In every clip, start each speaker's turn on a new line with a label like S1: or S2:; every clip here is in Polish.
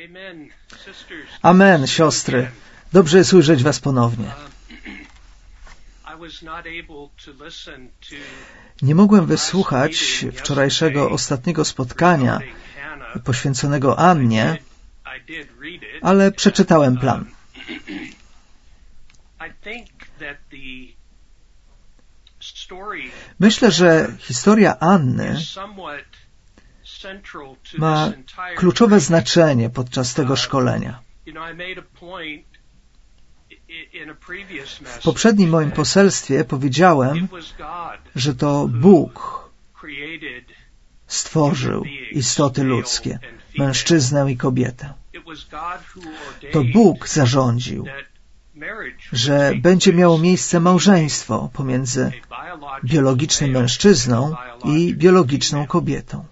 S1: Amen, siostry. Dobrze jest ujrzeć was ponownie. Nie mogłem wysłuchać wczorajszego ostatniego spotkania poświęconego Annie, ale przeczytałem plan. Myślę, że historia Anny ma kluczowe znaczenie podczas tego szkolenia. W poprzednim moim poselstwie powiedziałem, że to Bóg stworzył istoty ludzkie, mężczyznę i kobietę. To Bóg zarządził, że będzie miało miejsce małżeństwo pomiędzy biologicznym mężczyzną i biologiczną kobietą.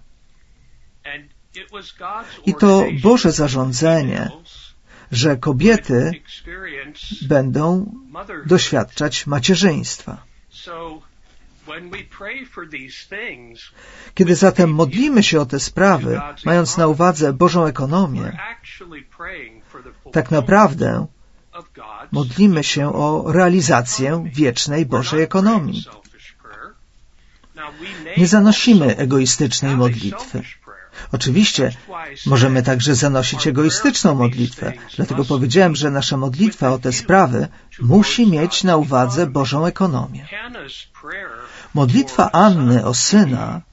S1: I to Boże zarządzenie, że kobiety będą doświadczać macierzyństwa. Kiedy zatem modlimy się o te sprawy, mając na uwadze Bożą ekonomię, tak naprawdę modlimy się o realizację wiecznej Bożej ekonomii. Nie zanosimy egoistycznej modlitwy. Oczywiście możemy także zanosić egoistyczną modlitwę, dlatego powiedziałem, że nasza modlitwa o te sprawy musi mieć na uwadze Bożą ekonomię. Modlitwa Anny o syna,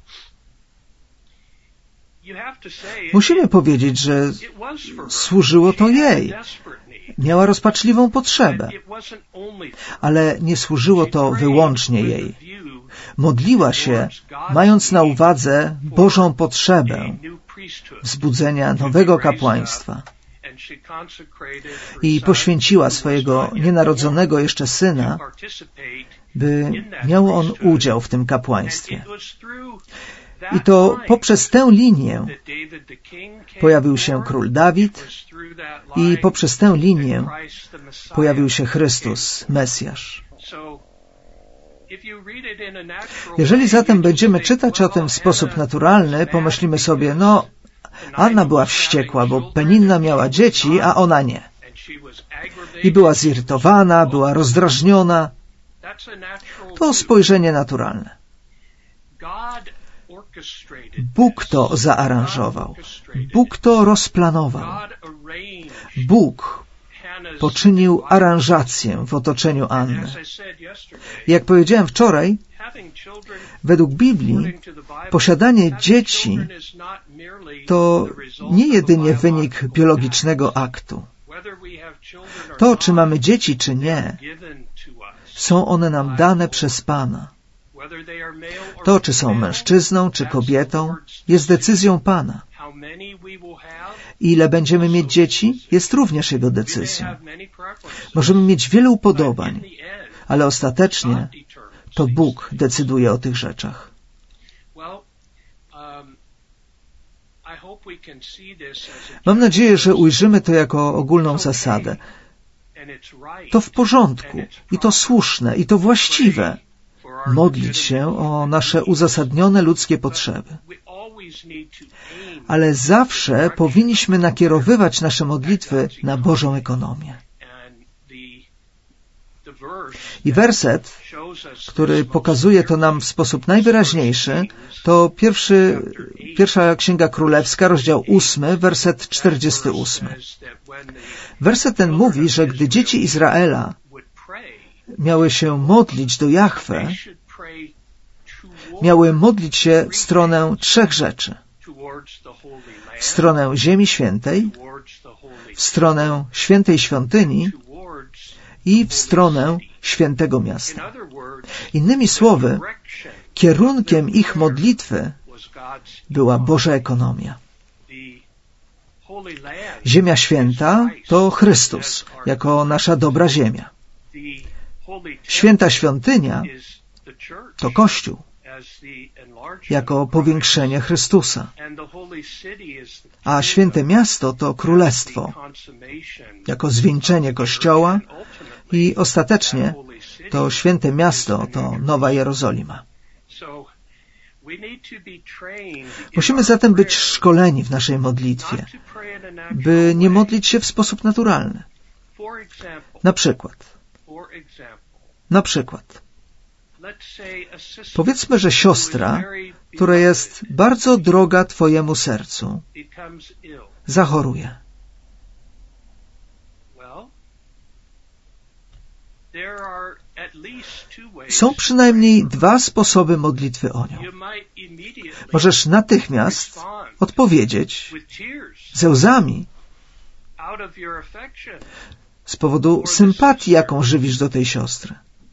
S1: musimy powiedzieć, że służyło to jej. Miała rozpaczliwą potrzebę, ale nie służyło to wyłącznie jej. Modliła się, mając na uwadze Bożą potrzebę wzbudzenia nowego kapłaństwa i poświęciła swojego nienarodzonego jeszcze syna, by miał on udział w tym kapłaństwie. I to poprzez tę linię pojawił się król Dawid i poprzez tę linię pojawił się Chrystus, Mesjasz. Jeżeli zatem będziemy czytać o tym w sposób naturalny, pomyślimy sobie, Anna była wściekła, bo Peninna miała dzieci, a ona nie. I była zirytowana, była rozdrażniona. To spojrzenie naturalne. Bóg to zaaranżował. Bóg to rozplanował. Bóg poczynił aranżację w otoczeniu Anny. Jak powiedziałem wczoraj, według Biblii posiadanie dzieci to nie jedynie wynik biologicznego aktu. To, czy mamy dzieci, czy nie, są one nam dane przez Pana. To, czy są mężczyzną, czy kobietą, jest decyzją Pana. Ile będziemy mieć dzieci, jest również Jego decyzją. Możemy mieć wiele upodobań, ale ostatecznie to Bóg decyduje o tych rzeczach. Mam nadzieję, że ujrzymy to jako ogólną zasadę. To w porządku, i to słuszne, i to właściwe modlić się o nasze uzasadnione ludzkie potrzeby. Ale zawsze powinniśmy nakierowywać nasze modlitwy na Bożą ekonomię. I werset, który pokazuje to nam w sposób najwyraźniejszy, to pierwsza Księga Królewska, rozdział 8, werset 48. Werset ten mówi, że gdy dzieci Izraela miały się modlić do Jahwe, miały modlić się w stronę trzech rzeczy. W stronę Ziemi Świętej, w stronę Świętej Świątyni i w stronę Świętego Miasta. Innymi słowy, kierunkiem ich modlitwy była Boża ekonomia. Ziemia Święta to Chrystus, jako nasza dobra ziemia. Święta Świątynia to Kościół, jako powiększenie Chrystusa. A Święte Miasto to Królestwo, jako zwieńczenie Kościoła i ostatecznie to Święte Miasto to Nowa Jerozolima. Musimy zatem być szkoleni w naszej modlitwie, by nie modlić się w sposób naturalny. Na przykład, powiedzmy, że siostra, która jest bardzo droga Twojemu sercu, zachoruje. Są przynajmniej dwa sposoby modlitwy o nią. Możesz natychmiast odpowiedzieć ze łzami z powodu sympatii, jaką żywisz do tej siostry.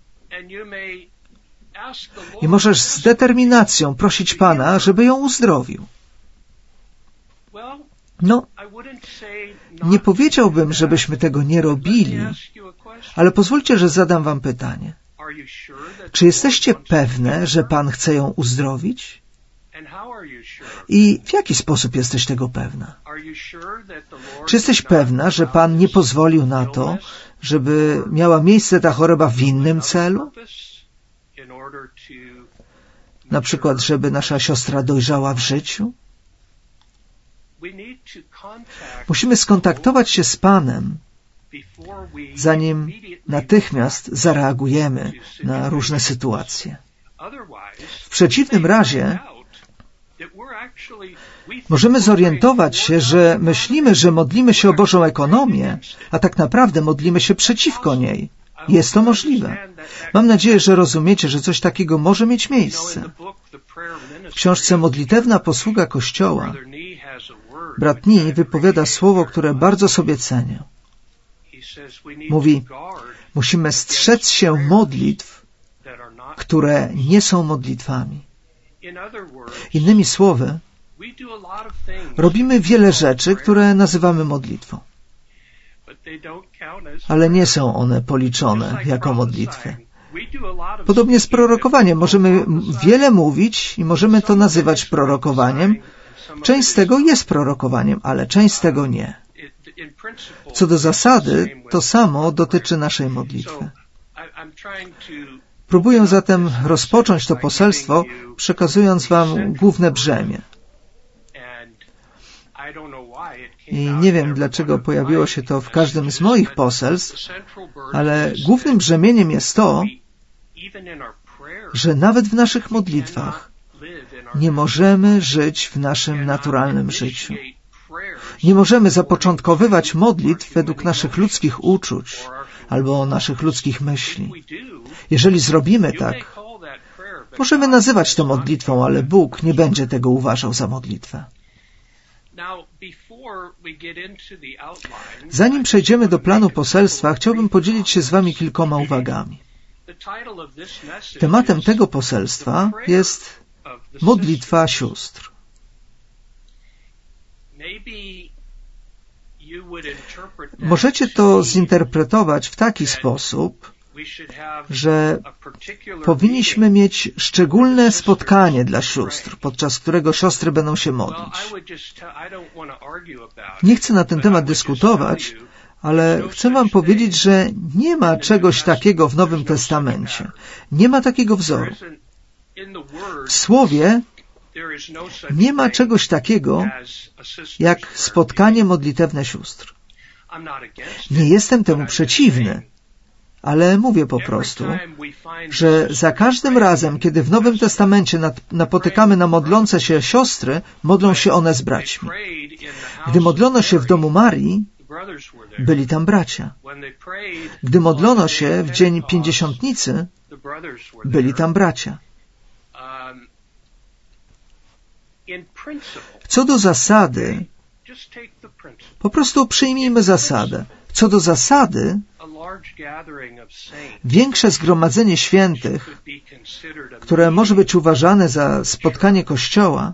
S1: I możesz z determinacją prosić Pana, żeby ją uzdrowił. No, nie powiedziałbym, żebyśmy tego nie robili, ale pozwólcie, że zadam wam pytanie. Czy jesteście pewne, że Pan chce ją uzdrowić? I w jaki sposób jesteś tego pewna? Czy jesteś pewna, że Pan nie pozwolił na to, żeby miała miejsce ta choroba w innym celu? Na przykład, żeby nasza siostra dojrzała w życiu? Musimy skontaktować się z Panem, zanim natychmiast zareagujemy na różne sytuacje. W przeciwnym razie możemy zorientować się, że myślimy, że modlimy się o Bożą ekonomię, a tak naprawdę modlimy się przeciwko niej. Jest to możliwe. Mam nadzieję, że rozumiecie, że coś takiego może mieć miejsce. W książce Modlitewna posługa Kościoła brat Nee wypowiada słowo, które bardzo sobie cenię. Mówi, musimy strzec się modlitw, które nie są modlitwami. Innymi słowy, robimy wiele rzeczy, które nazywamy modlitwą. Ale nie są one policzone jako modlitwy. Podobnie z prorokowaniem. Możemy wiele mówić i możemy to nazywać prorokowaniem. Część z tego jest prorokowaniem, ale część z tego nie. Co do zasady, to samo dotyczy naszej modlitwy. Próbuję zatem rozpocząć to poselstwo, przekazując wam główne brzemię. I nie wiem, dlaczego pojawiło się to w każdym z moich poselstw, ale głównym brzemieniem jest to, że nawet w naszych modlitwach nie możemy żyć w naszym naturalnym życiu. Nie możemy zapoczątkowywać modlitw według naszych ludzkich uczuć albo naszych ludzkich myśli. Jeżeli zrobimy tak, możemy nazywać to modlitwą, ale Bóg nie będzie tego uważał za modlitwę. Zanim przejdziemy do planu poselstwa, chciałbym podzielić się z wami kilkoma uwagami. Tematem tego poselstwa jest modlitwa sióstr. Możecie to zinterpretować w taki sposób, że powinniśmy mieć szczególne spotkanie dla sióstr, podczas którego siostry będą się modlić. Nie chcę na ten temat dyskutować, ale chcę wam powiedzieć, że nie ma czegoś takiego w Nowym Testamencie. Nie ma takiego wzoru. W Słowie nie ma czegoś takiego jak spotkanie modlitewne sióstr. Nie jestem temu przeciwny, ale mówię po prostu, że za każdym razem, kiedy w Nowym Testamencie napotykamy na modlące się siostry, modlą się one z braćmi. Gdy modlono się w domu Marii, byli tam bracia. Gdy modlono się w dzień Pięćdziesiątnicy, byli tam bracia. Co do zasady, po prostu przyjmijmy zasadę. Co do zasady, większe zgromadzenie świętych, które może być uważane za spotkanie Kościoła,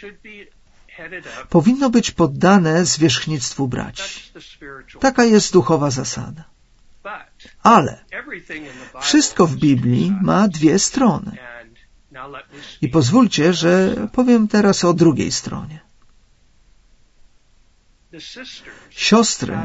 S1: powinno być poddane zwierzchnictwu braci. Taka jest duchowa zasada. Ale wszystko w Biblii ma dwie strony. I pozwólcie, że powiem teraz o drugiej stronie. Siostry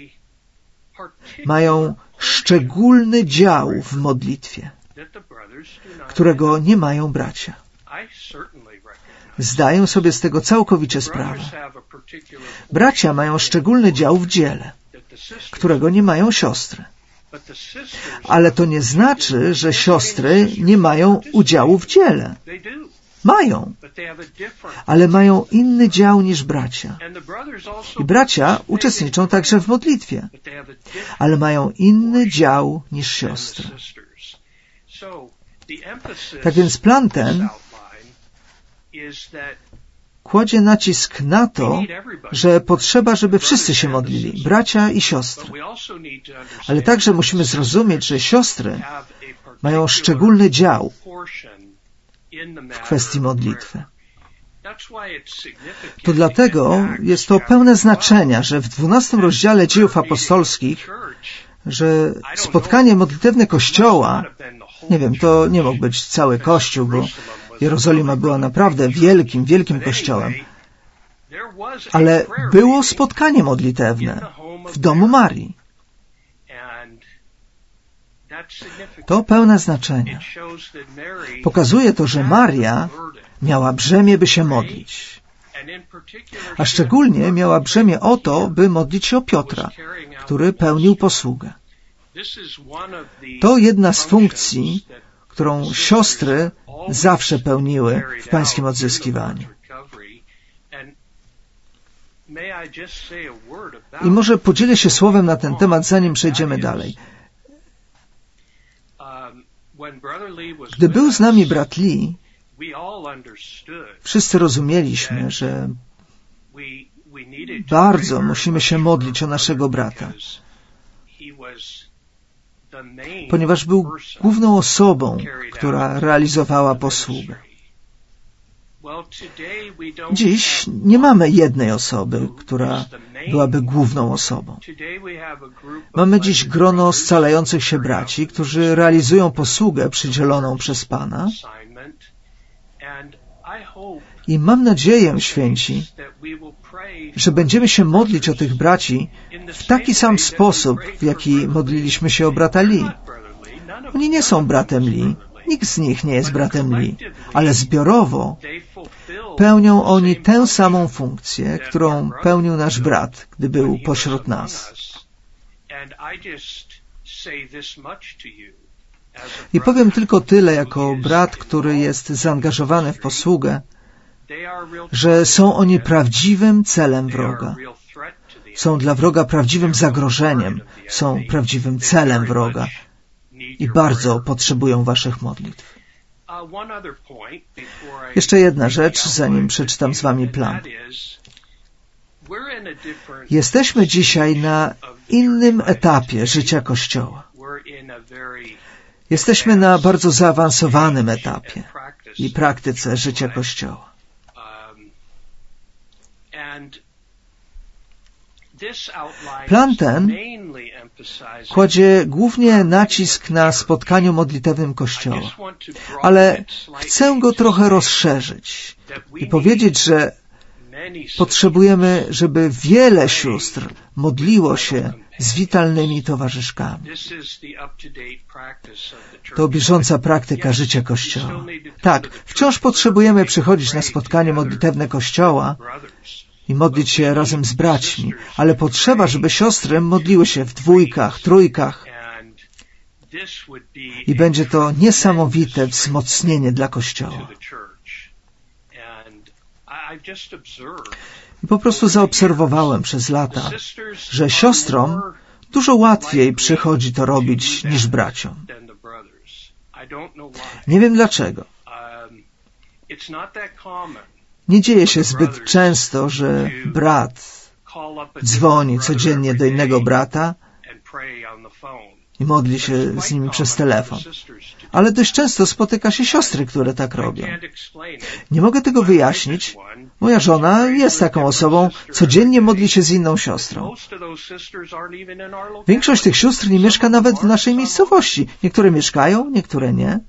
S1: mają szczególny dział w modlitwie, którego nie mają bracia. Zdaję sobie z tego całkowicie sprawę. Bracia mają szczególny dział w dziele, którego nie mają siostry. Ale to nie znaczy, że siostry nie mają udziału w dziele. Mają, ale mają inny dział niż bracia. I bracia uczestniczą także w modlitwie, ale mają inny dział niż siostry. Tak więc plan ten kładzie nacisk na to, że potrzeba, żeby wszyscy się modlili, bracia i siostry. Ale także musimy zrozumieć, że siostry mają szczególny dział w kwestii modlitwy. To dlatego jest to pełne znaczenia, że w 12 rozdziale Dziejów Apostolskich, że spotkanie modlitewne Kościoła, nie wiem, to nie mógł być cały Kościół, bo Jerozolima była naprawdę wielkim, wielkim kościołem. Ale było spotkanie modlitewne w domu Marii. To pełne znaczenie. Pokazuje to, że Maria miała brzemię, by się modlić. A szczególnie miała brzemię o to, by modlić się o Piotra, który pełnił posługę. To jedna z funkcji, którą siostry zawsze pełniły w pańskim odzyskiwaniu. I może podzielę się słowem na ten temat, zanim przejdziemy dalej. Gdy był z nami brat Lee, wszyscy rozumieliśmy, że bardzo musimy się modlić o naszego brata, ponieważ był główną osobą, która realizowała posługę. Dziś nie mamy jednej osoby, która byłaby główną osobą. Mamy dziś grono scalających się braci, którzy realizują posługę przydzieloną przez Pana. I mam nadzieję, święci, że będziemy się modlić o tych braci w taki sam sposób, w jaki modliliśmy się o brata Lee. Oni nie są bratem Lee, nikt z nich nie jest bratem Lee, ale zbiorowo pełnią oni tę samą funkcję, którą pełnił nasz brat, gdy był pośród nas. I powiem tylko tyle jako brat, który jest zaangażowany w posługę, że są oni prawdziwym celem wroga. Są dla wroga prawdziwym zagrożeniem, są prawdziwym celem wroga i bardzo potrzebują waszych modlitw. Jeszcze jedna rzecz, zanim przeczytam z wami plan. Jesteśmy dzisiaj na innym etapie życia Kościoła. Jesteśmy na bardzo zaawansowanym etapie i praktyce życia Kościoła. Plan ten kładzie głównie nacisk na spotkaniu modlitewnym Kościoła, ale chcę go trochę rozszerzyć i powiedzieć, że potrzebujemy, żeby wiele sióstr modliło się z witalnymi towarzyszkami. To bieżąca praktyka życia Kościoła. Tak, wciąż potrzebujemy przychodzić na spotkanie modlitewne Kościoła i modlić się razem z braćmi, ale potrzeba, żeby siostry modliły się w dwójkach, trójkach. I będzie to niesamowite wzmocnienie dla Kościoła. I po prostu zaobserwowałem przez lata, że siostrom dużo łatwiej przychodzi to robić niż braciom. Nie wiem dlaczego. Nie dzieje się zbyt często, że brat dzwoni codziennie do innego brata i modli się z nimi przez telefon. Ale dość często spotyka się siostry, które tak robią. Nie mogę tego wyjaśnić. Moja żona jest taką osobą, codziennie modli się z inną siostrą. Większość tych sióstr nie mieszka nawet w naszej miejscowości. Niektóre mieszkają, niektóre nie.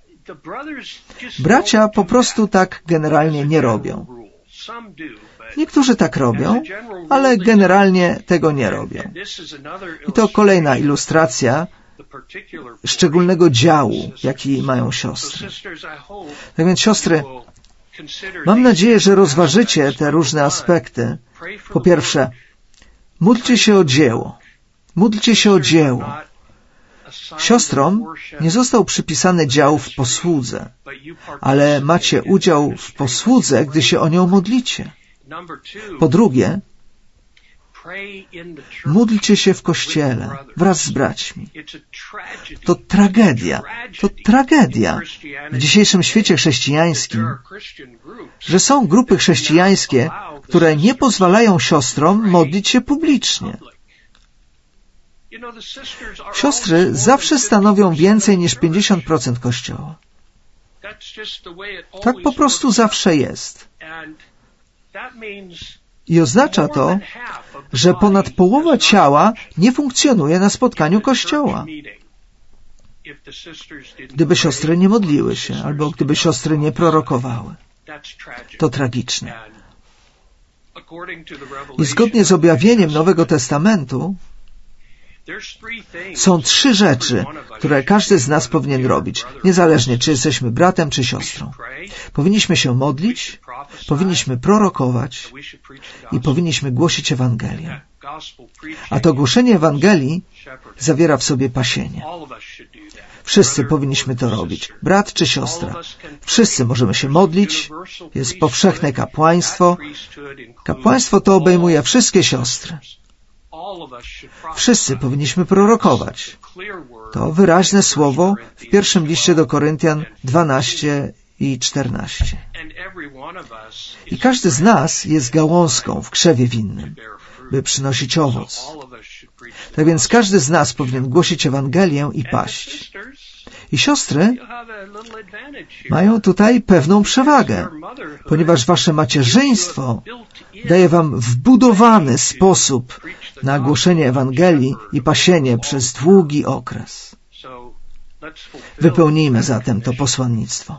S1: Bracia po prostu tak generalnie nie robią. Niektórzy tak robią, ale generalnie tego nie robią. I to kolejna ilustracja szczególnego działu, jaki mają siostry. Tak więc, siostry, mam nadzieję, że rozważycie te różne aspekty. Po pierwsze, módlcie się o dzieło. Módlcie się o dzieło. Siostrom nie został przypisany dział w posłudze, ale macie udział w posłudze, gdy się o nią modlicie. Po drugie, módlcie się w Kościele wraz z braćmi. To tragedia w dzisiejszym świecie chrześcijańskim, że są grupy chrześcijańskie, które nie pozwalają siostrom modlić się publicznie. Siostry zawsze stanowią więcej niż 50% Kościoła. Tak po prostu zawsze jest. I oznacza to, że ponad połowa ciała nie funkcjonuje na spotkaniu Kościoła. Gdyby siostry nie modliły się, albo gdyby siostry nie prorokowały. To tragiczne. I zgodnie z objawieniem Nowego Testamentu są 3 rzeczy, które każdy z nas powinien robić, niezależnie czy jesteśmy bratem czy siostrą. Powinniśmy się modlić, powinniśmy prorokować i powinniśmy głosić Ewangelię. A to głoszenie Ewangelii zawiera w sobie pasienie. Wszyscy powinniśmy to robić, brat czy siostra. Wszyscy możemy się modlić, jest powszechne kapłaństwo. Kapłaństwo to obejmuje wszystkie siostry. Wszyscy powinniśmy prorokować. To wyraźne słowo w pierwszym liście do Koryntian 12 i 14. I każdy z nas jest gałązką w krzewie winnym, by przynosić owoc. Tak więc każdy z nas powinien głosić Ewangelię i paść. I siostry mają tutaj pewną przewagę, ponieważ wasze macierzyństwo daje wam wbudowany sposób na głoszenie Ewangelii i pasienie przez długi okres. Wypełnijmy zatem to posłannictwo.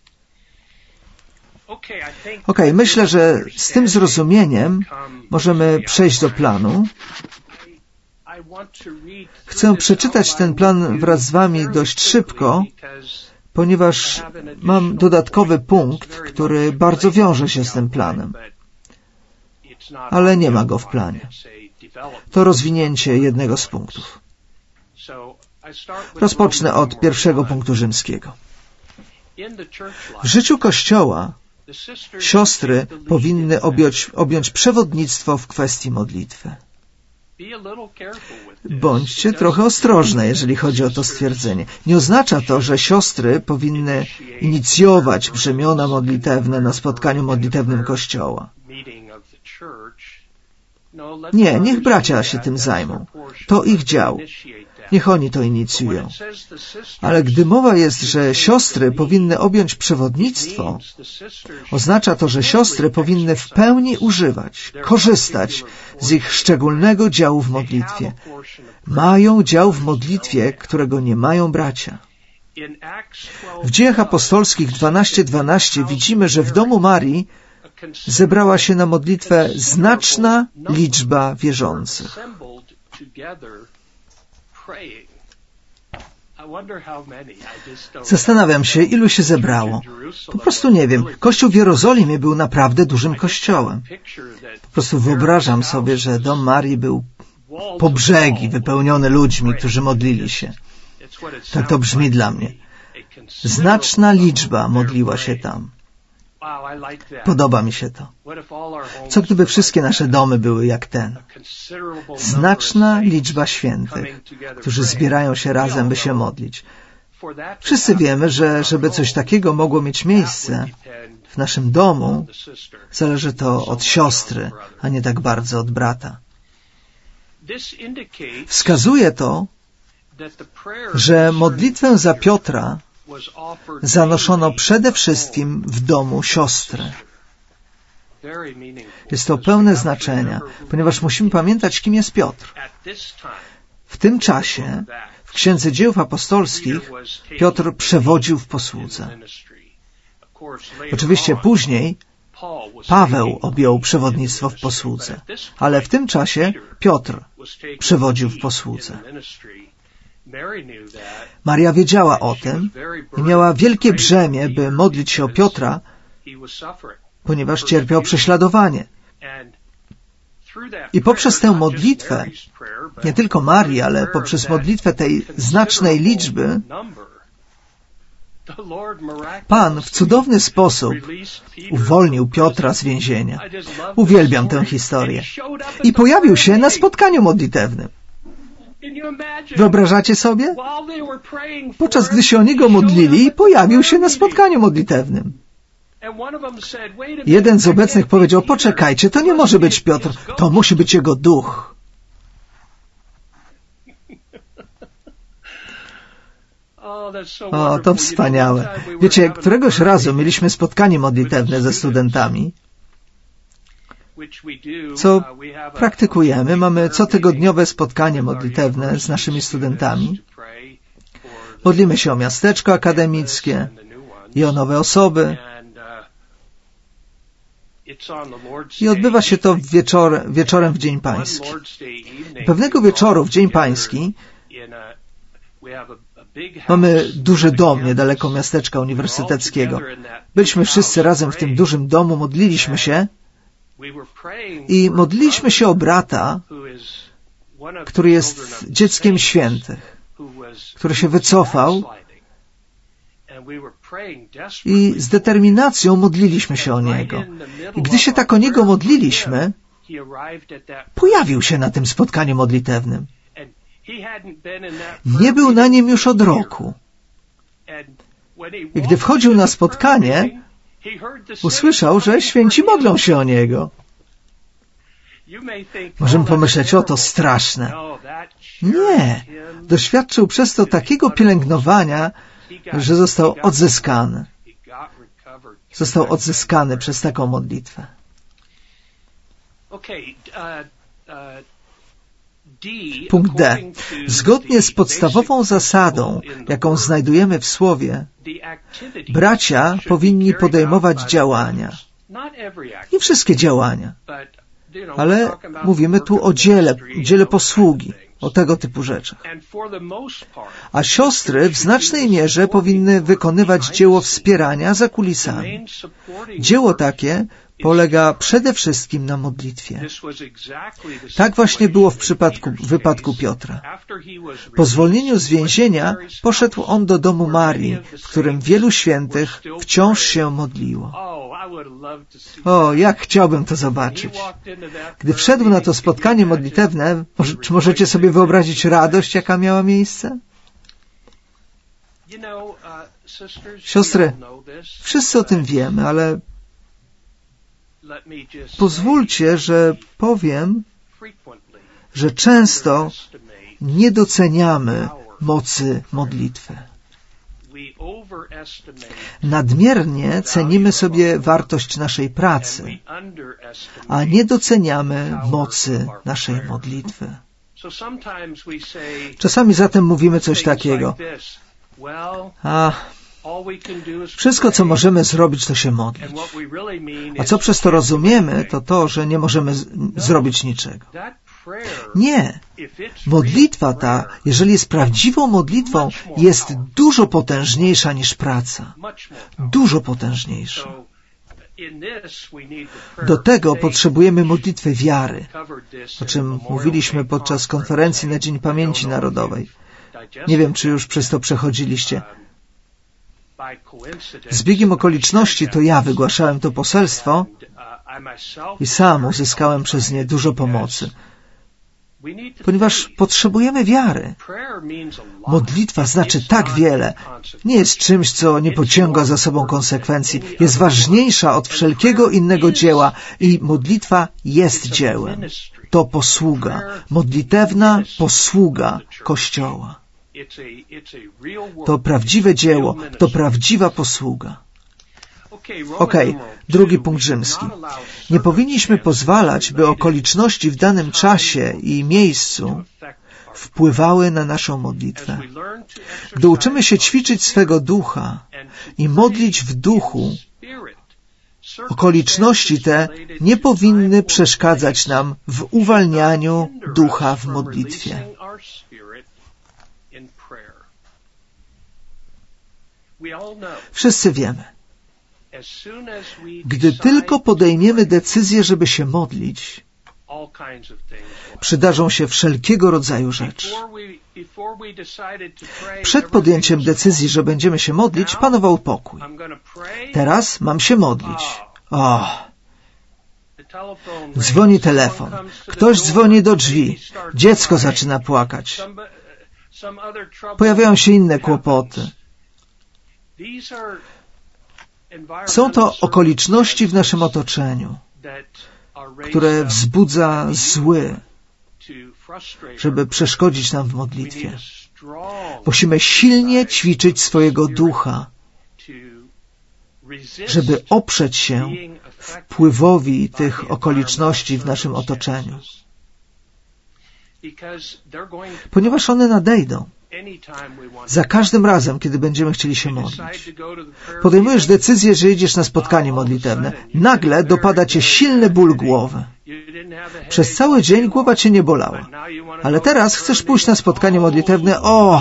S1: Myślę, że z tym zrozumieniem możemy przejść do planu. Chcę przeczytać ten plan wraz z wami dość szybko, ponieważ mam dodatkowy punkt, który bardzo wiąże się z tym planem. Ale nie ma go w planie. To rozwinięcie jednego z punktów. Rozpocznę od pierwszego punktu rzymskiego. W życiu Kościoła siostry powinny objąć przewodnictwo w kwestii modlitwy. Bądźcie trochę ostrożne, jeżeli chodzi o to stwierdzenie. Nie oznacza to, że siostry powinny inicjować brzemiona modlitewne na spotkaniu modlitewnym Kościoła. Nie, niech bracia się tym zajmą. To ich dział. Niech oni to inicjują. Ale gdy mowa jest, że siostry powinny objąć przewodnictwo, oznacza to, że siostry powinny w pełni używać, korzystać z ich szczególnego działu w modlitwie. Mają dział w modlitwie, którego nie mają bracia. W Dziejach Apostolskich 12:12 widzimy, że w domu Marii zebrała się na modlitwę znaczna liczba wierzących. Zastanawiam się, ilu się zebrało. Po prostu nie wiem. Kościół w Jerozolimie był naprawdę dużym kościołem. Po prostu wyobrażam sobie, że dom Marii był po brzegi, wypełniony ludźmi, którzy modlili się. Tak to brzmi dla mnie. Znaczna liczba modliła się tam. Podoba mi się to. Co gdyby wszystkie nasze domy były jak ten? Znaczna liczba świętych, którzy zbierają się razem, by się modlić. Wszyscy wiemy, że żeby coś takiego mogło mieć miejsce w naszym domu, zależy to od siostry, a nie tak bardzo od brata. Wskazuje to, że modlitwę za Piotra zanoszono przede wszystkim w domu siostry. Jest to pełne znaczenia, ponieważ musimy pamiętać, kim jest Piotr. W tym czasie, w Księdze Dziejów Apostolskich, Piotr przewodził w posłudze. Oczywiście później Paweł objął przewodnictwo w posłudze, ale w tym czasie Piotr przewodził w posłudze. Maria wiedziała o tym i miała wielkie brzemię, by modlić się o Piotra, ponieważ cierpiał prześladowanie. I poprzez tę modlitwę, nie tylko Marii, ale poprzez modlitwę tej znacznej liczby, Pan w cudowny sposób uwolnił Piotra z więzienia. Uwielbiam tę historię. I pojawił się na spotkaniu modlitewnym. Wyobrażacie sobie? Podczas gdy się o niego modlili, pojawił się na spotkaniu modlitewnym. Jeden z obecnych powiedział: poczekajcie, to nie może być Piotr, to musi być jego duch. O, to wspaniałe. Wiecie, któregoś razu mieliśmy spotkanie modlitewne ze studentami, co praktykujemy. Mamy cotygodniowe spotkanie modlitewne z naszymi studentami. Modlimy się o miasteczko akademickie i o nowe osoby. I odbywa się to wieczorem w Dzień Pański. Pewnego wieczoru w Dzień Pański mamy duży dom niedaleko miasteczka uniwersyteckiego. Byliśmy wszyscy razem w tym dużym domu, modliliśmy się i modliliśmy się o brata, który jest dzieckiem świętych, który się wycofał, i z determinacją modliliśmy się o niego. I gdy się tak o niego modliliśmy, pojawił się na tym spotkaniu modlitewnym. Nie był na nim już od roku. I gdy wchodził na spotkanie, usłyszał, że święci modlą się o niego. Możemy pomyśleć: o, to straszne. Nie. Doświadczył przez to takiego pielęgnowania, że został odzyskany. Został odzyskany przez taką modlitwę. Punkt D. Zgodnie z podstawową zasadą, jaką znajdujemy w Słowie, bracia powinni podejmować działania. Nie wszystkie działania, ale mówimy tu o dziele posługi, o tego typu rzeczach. A siostry w znacznej mierze powinny wykonywać dzieło wspierania za kulisami. Dzieło takie polega przede wszystkim na modlitwie. Tak właśnie było w wypadku Piotra. Po zwolnieniu z więzienia poszedł on do domu Marii, w którym wielu świętych wciąż się modliło. O, jak chciałbym to zobaczyć. Gdy wszedł na to spotkanie modlitewne, czy możecie sobie wyobrazić radość, jaka miała miejsce? Siostry, wszyscy o tym wiemy, ale pozwólcie, że powiem, że często nie doceniamy mocy modlitwy. Nadmiernie cenimy sobie wartość naszej pracy, a nie doceniamy mocy naszej modlitwy. Czasami zatem mówimy coś takiego: wszystko, co możemy zrobić, to się modlić. A co przez to rozumiemy, to to, że nie możemy zrobić niczego. Nie. Modlitwa ta, jeżeli jest prawdziwą modlitwą, jest dużo potężniejsza niż praca. Dużo potężniejsza. Do tego potrzebujemy modlitwy wiary, o czym mówiliśmy podczas konferencji na Dzień Pamięci Narodowej. Nie wiem, czy już przez to przechodziliście. Zbiegiem okoliczności to ja wygłaszałem to poselstwo i sam uzyskałem przez nie dużo pomocy, ponieważ potrzebujemy wiary. Modlitwa znaczy tak wiele. Nie jest czymś, co nie pociąga za sobą konsekwencji. Jest ważniejsza od wszelkiego innego dzieła i modlitwa jest dziełem. To posługa. Modlitewna posługa Kościoła. To prawdziwe dzieło, to prawdziwa posługa. Drugi punkt rzymski. Nie powinniśmy pozwalać, by okoliczności w danym czasie i miejscu wpływały na naszą modlitwę. Gdy uczymy się ćwiczyć swego ducha i modlić w duchu, okoliczności te nie powinny przeszkadzać nam w uwalnianiu ducha w modlitwie. Wszyscy wiemy. Gdy tylko podejmiemy decyzję, żeby się modlić, przydarzą się wszelkiego rodzaju rzeczy. Przed podjęciem decyzji, że będziemy się modlić, panował pokój. Teraz mam się modlić. Dzwoni telefon. Ktoś dzwoni do drzwi. Dziecko zaczyna płakać. Pojawiają się inne kłopoty. Są to okoliczności w naszym otoczeniu, które wzbudza zły, żeby przeszkodzić nam w modlitwie. Musimy silnie ćwiczyć swojego ducha, żeby oprzeć się wpływowi tych okoliczności w naszym otoczeniu. Ponieważ one nadejdą. Za każdym razem, kiedy będziemy chcieli się modlić. Podejmujesz decyzję, że idziesz na spotkanie modlitewne. Nagle dopada cię silny ból głowy. Przez cały dzień głowa cię nie bolała. Ale teraz chcesz pójść na spotkanie modlitewne.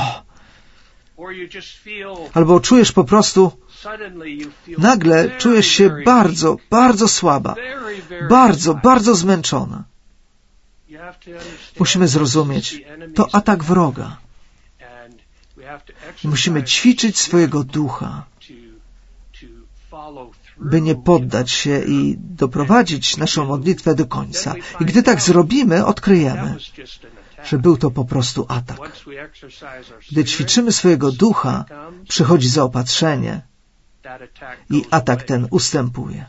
S1: Albo czujesz po prostu, nagle czujesz się bardzo, bardzo słaba. Bardzo, bardzo zmęczona. Musimy zrozumieć, to atak wroga. Musimy ćwiczyć swojego ducha, by nie poddać się i doprowadzić naszą modlitwę do końca. I gdy tak zrobimy, odkryjemy, że był to po prostu atak. Gdy ćwiczymy swojego ducha, przychodzi zaopatrzenie i atak ten ustępuje.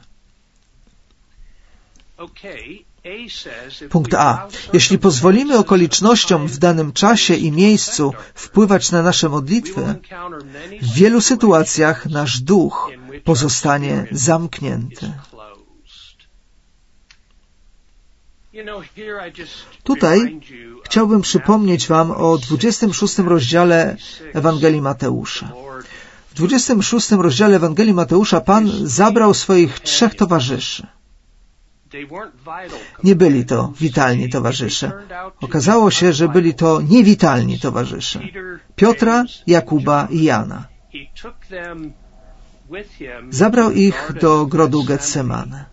S1: Punkt A. Jeśli pozwolimy okolicznościom w danym czasie i miejscu wpływać na nasze modlitwy, w wielu sytuacjach nasz duch pozostanie zamknięty. Tutaj chciałbym przypomnieć Wam o 26 rozdziale Ewangelii Mateusza. W 26 rozdziale Ewangelii Mateusza Pan zabrał swoich 3 towarzyszy. Nie byli to witalni towarzysze. Okazało się, że byli to niewitalni towarzysze. Piotra, Jakuba i Jana. Zabrał ich do ogrodu Getsemane.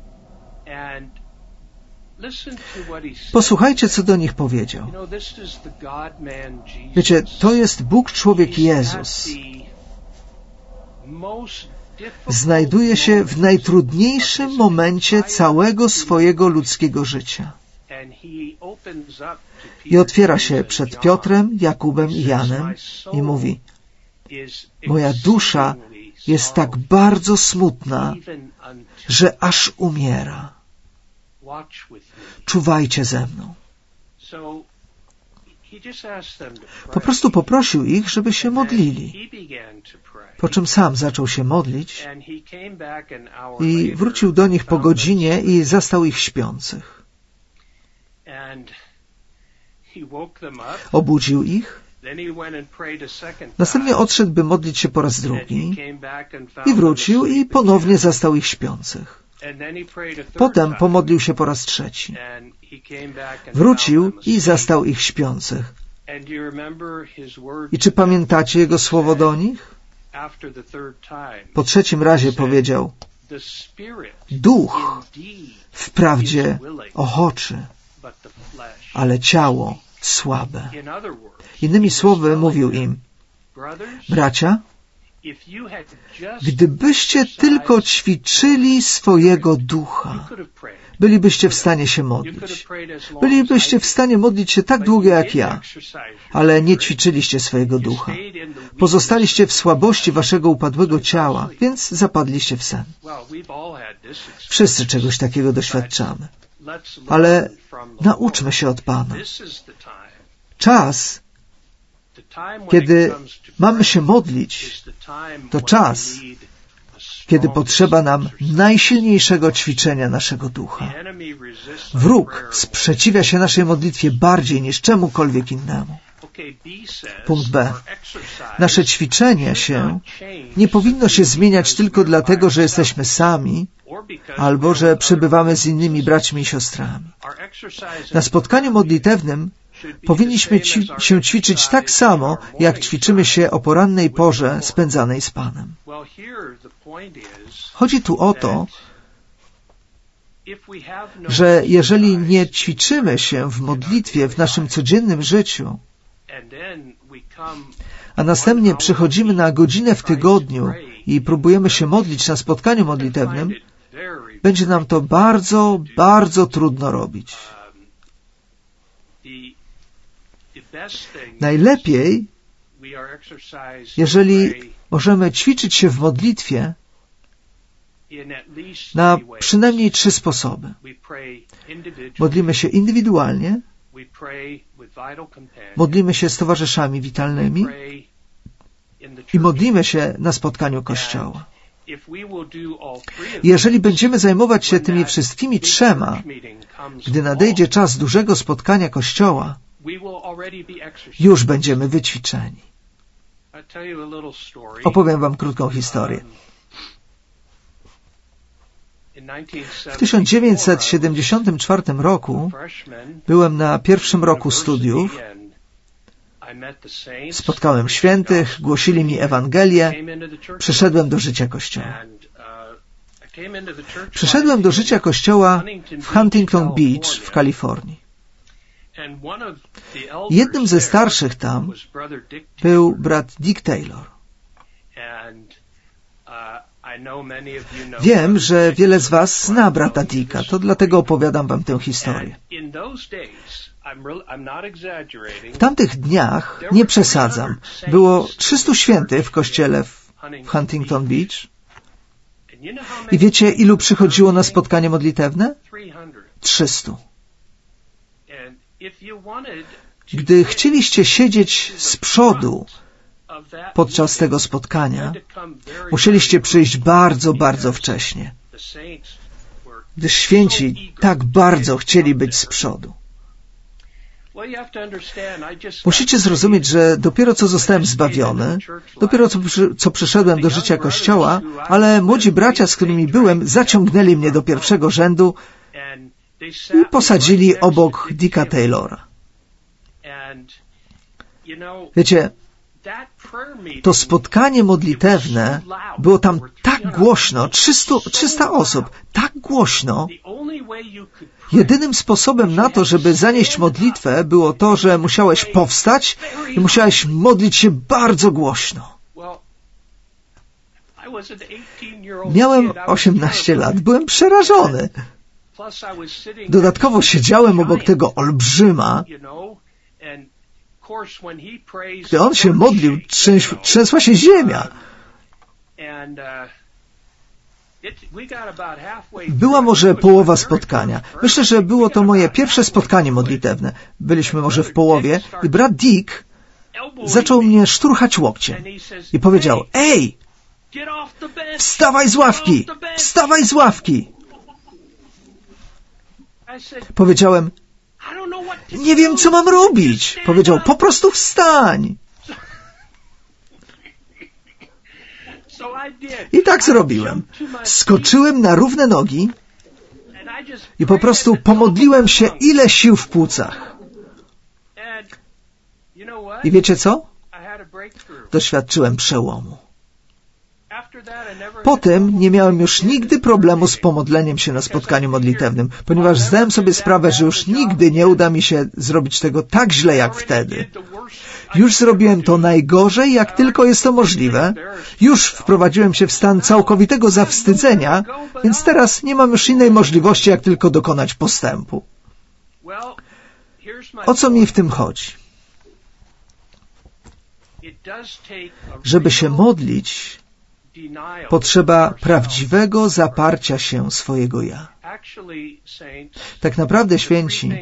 S1: Posłuchajcie, co do nich powiedział. Wiecie, to jest Bóg człowiek Jezus. Znajduje się w najtrudniejszym momencie całego swojego ludzkiego życia. I otwiera się przed Piotrem, Jakubem i Janem i mówi: moja dusza jest tak bardzo smutna, że aż umiera. Czuwajcie ze mną. Po prostu poprosił ich, żeby się modlili. Po czym sam zaczął się modlić i wrócił do nich po godzinie i zastał ich śpiących. Obudził ich. Następnie odszedł, by modlić się po raz drugi i wrócił i ponownie zastał ich śpiących. Potem pomodlił się po raz trzeci. Wrócił i zastał ich śpiących. I czy pamiętacie Jego słowo do nich? Po trzecim razie powiedział: duch wprawdzie ochoczy, ale ciało słabe. Innymi słowy mówił im: bracia, gdybyście tylko ćwiczyli swojego ducha, bylibyście w stanie się modlić. Bylibyście w stanie modlić się tak długo jak ja, ale nie ćwiczyliście swojego ducha. Pozostaliście w słabości waszego upadłego ciała, więc zapadliście w sen. Wszyscy czegoś takiego doświadczamy. Ale nauczmy się od Pana. Czas, kiedy mamy się modlić, to czas, kiedy potrzeba nam najsilniejszego ćwiczenia naszego ducha. Wróg sprzeciwia się naszej modlitwie bardziej niż czemukolwiek innemu. Punkt B. Nasze ćwiczenie się nie powinno się zmieniać tylko dlatego, że jesteśmy sami albo że przebywamy z innymi braćmi i siostrami. Na spotkaniu modlitewnym powinniśmy się ćwiczyć tak samo, jak ćwiczymy się o porannej porze spędzanej z Panem. Chodzi tu o to, że jeżeli nie ćwiczymy się w modlitwie w naszym codziennym życiu, a następnie przychodzimy na godzinę w tygodniu i próbujemy się modlić na spotkaniu modlitewnym, będzie nam to bardzo, bardzo trudno robić. Najlepiej, jeżeli możemy ćwiczyć się w modlitwie na przynajmniej 3 sposoby. Modlimy się indywidualnie, modlimy się z towarzyszami witalnymi i modlimy się na spotkaniu Kościoła. Jeżeli będziemy zajmować się tymi wszystkimi 3, gdy nadejdzie czas dużego spotkania Kościoła, już będziemy wyćwiczeni. Opowiem wam krótką historię. W 1974 roku byłem na pierwszym roku studiów. Spotkałem świętych, głosili mi Ewangelię, przyszedłem do życia Kościoła. Przyszedłem do życia Kościoła w Huntington Beach w Kalifornii. Jednym ze starszych tam był brat Dick Taylor. Wiem, że wiele z was zna brata Dicka, to dlatego opowiadam wam tę historię. W tamtych dniach, nie przesadzam, było 300 świętych w kościele w Huntington Beach. I wiecie, ilu przychodziło na spotkanie modlitewne? 300. Gdy chcieliście siedzieć z przodu podczas tego spotkania, musieliście przyjść bardzo, bardzo wcześnie, gdyż święci tak bardzo chcieli być z przodu. Musicie zrozumieć, że dopiero co zostałem zbawiony, dopiero co przyszedłem do życia Kościoła, ale młodzi bracia, z którymi byłem, zaciągnęli mnie do pierwszego rzędu i posadzili obok Dicka Taylora. Wiecie, to spotkanie modlitewne było tam tak głośno, 300 osób, tak głośno. Jedynym sposobem na to, żeby zanieść modlitwę, było to, że musiałeś powstać i musiałeś modlić się bardzo głośno. Miałem 18 lat, byłem przerażony. Dodatkowo siedziałem obok tego olbrzyma. Gdy on się modlił, trzęsła się ziemia. Była może połowa spotkania. Myślę, że było to moje pierwsze spotkanie modlitewne. Byliśmy może w połowie i brat Dick zaczął mnie szturchać łokciem i powiedział: „Ej, wstawaj z ławki! Wstawaj z ławki!” Powiedziałem: „Nie wiem, co mam robić”. Powiedział: „Po prostu wstań”. I tak zrobiłem. Skoczyłem na równe nogi i po prostu pomodliłem się, ile sił w płucach. I wiecie co? Doświadczyłem przełomu. Potem nie miałem już nigdy problemu z pomodleniem się na spotkaniu modlitewnym, ponieważ zdałem sobie sprawę, że już nigdy nie uda mi się zrobić tego tak źle jak wtedy. Już zrobiłem to najgorzej, jak tylko jest to możliwe. Już wprowadziłem się w stan całkowitego zawstydzenia, więc teraz nie mam już innej możliwości, jak tylko dokonać postępu. O co mi w tym chodzi? Żeby się modlić, potrzeba prawdziwego zaparcia się swojego ja. Tak naprawdę, święci,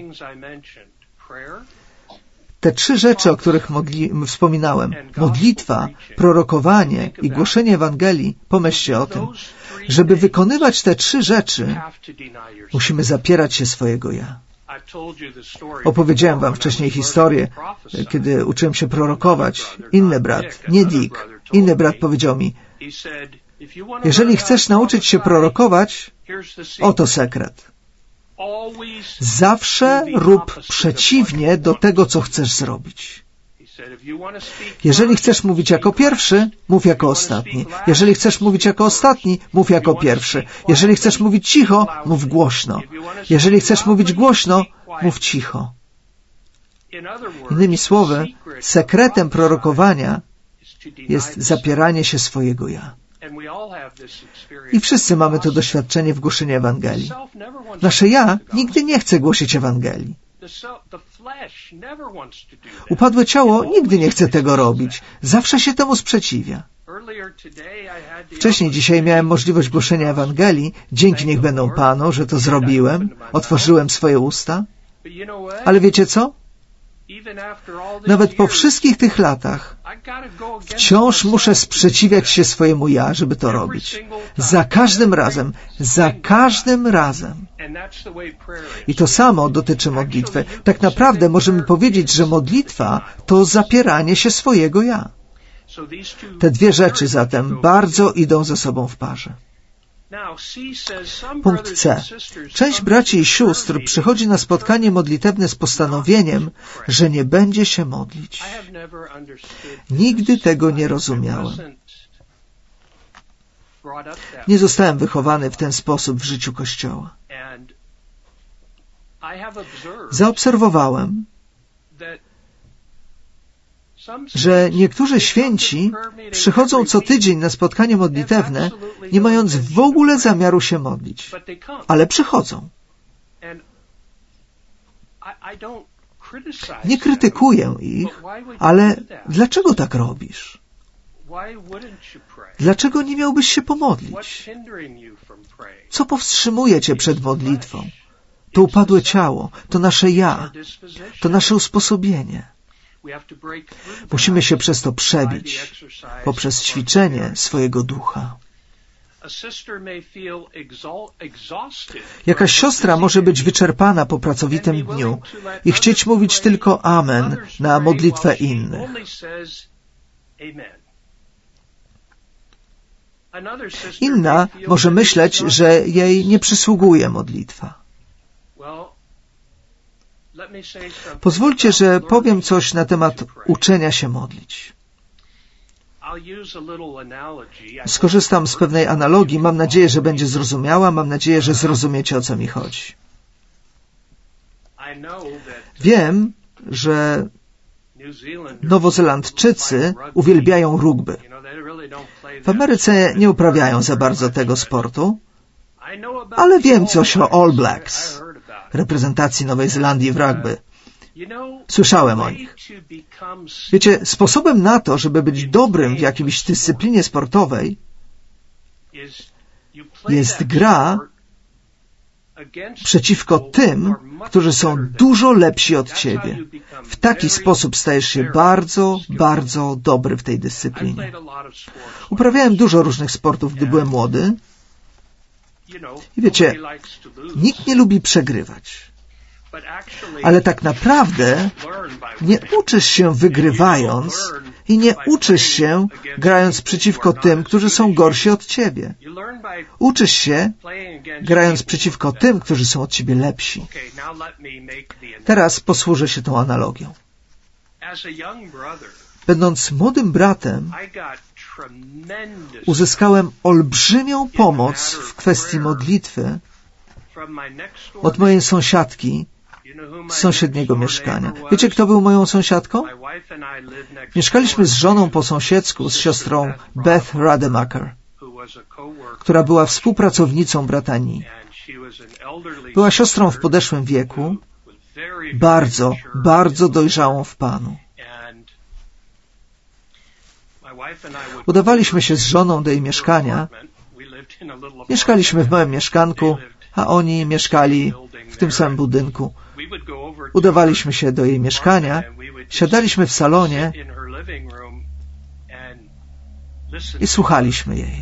S1: te 3 rzeczy, o których wspominałem, modlitwa, prorokowanie i głoszenie Ewangelii, pomyślcie o tym. Żeby wykonywać te 3 rzeczy, musimy zapierać się swojego ja. Opowiedziałem wam wcześniej historię, kiedy uczyłem się prorokować. Inny brat, nie Dick, inny brat powiedział mi: „Jeżeli chcesz nauczyć się prorokować, oto sekret. Zawsze rób przeciwnie do tego, co chcesz zrobić. Jeżeli chcesz mówić jako pierwszy, mów jako ostatni. Jeżeli chcesz mówić jako ostatni, mów jako pierwszy. Jeżeli chcesz mówić cicho, mów głośno. Jeżeli chcesz mówić głośno, mów cicho. Innymi słowy, sekretem prorokowania jest zapieranie się swojego ja. I wszyscy mamy to doświadczenie w głoszeniu Ewangelii. Nasze ja nigdy nie chce głosić Ewangelii. Upadłe ciało nigdy nie chce tego robić. Zawsze się temu sprzeciwia. Wcześniej dzisiaj miałem możliwość głoszenia Ewangelii. Dzięki niech będą Panu, że to zrobiłem. Otworzyłem swoje usta. Ale wiecie co? Nawet po wszystkich tych latach wciąż muszę sprzeciwiać się swojemu ja, żeby to robić. Za każdym razem. Za każdym razem. I to samo dotyczy modlitwy. Tak naprawdę możemy powiedzieć, że modlitwa to zapieranie się swojego ja. Te dwie rzeczy zatem bardzo idą ze sobą w parze. Punkt C. Część braci i sióstr przychodzi na spotkanie modlitewne z postanowieniem, że nie będzie się modlić. Nigdy tego nie rozumiałem. Nie zostałem wychowany w ten sposób w życiu Kościoła. Zaobserwowałem, że niektórzy święci przychodzą co tydzień na spotkanie modlitewne, nie mając w ogóle zamiaru się modlić. Ale przychodzą. Nie krytykuję ich, ale dlaczego tak robisz? Dlaczego nie miałbyś się pomodlić? Co powstrzymuje cię przed modlitwą? To upadłe ciało, to nasze ja, to nasze usposobienie. Musimy się przez to przebić poprzez ćwiczenie swojego ducha. Jakaś siostra może być wyczerpana po pracowitym dniu i chcieć mówić tylko amen na modlitwę innych. Inna może myśleć, że jej nie przysługuje modlitwa. Pozwólcie, że powiem coś na temat uczenia się modlić. Skorzystam z pewnej analogii. Mam nadzieję, że będzie zrozumiała. Mam nadzieję, że zrozumiecie, o co mi chodzi. Wiem, że Nowozelandczycy uwielbiają rugby. W Ameryce nie uprawiają za bardzo tego sportu, ale wiem coś o All Blacks, reprezentacji Nowej Zelandii w rugby. Słyszałem o nich. Wiecie, sposobem na to, żeby być dobrym w jakiejś dyscyplinie sportowej, jest gra przeciwko tym, którzy są dużo lepsi od ciebie. W taki sposób stajesz się bardzo, bardzo dobry w tej dyscyplinie. Uprawiałem dużo różnych sportów, gdy byłem młody. I wiecie, nikt nie lubi przegrywać. Ale tak naprawdę nie uczysz się wygrywając i nie uczysz się grając przeciwko tym, którzy są gorsi od ciebie. Uczysz się grając przeciwko tym, którzy są od ciebie lepsi. Teraz posłużę się tą analogią. Będąc młodym bratem, uzyskałem olbrzymią pomoc w kwestii modlitwy od mojej sąsiadki z sąsiedniego mieszkania. Wiecie, kto był moją sąsiadką? Mieszkaliśmy z żoną po sąsiedzku, z siostrą Beth Rademacher, która była współpracownicą brata Nee. Była siostrą w podeszłym wieku, bardzo, bardzo dojrzałą w Panu. Udawaliśmy się z żoną do jej mieszkania. Mieszkaliśmy w małym mieszkanku, a oni mieszkali w tym samym budynku. Udawaliśmy się do jej mieszkania, siadaliśmy w salonie i słuchaliśmy jej.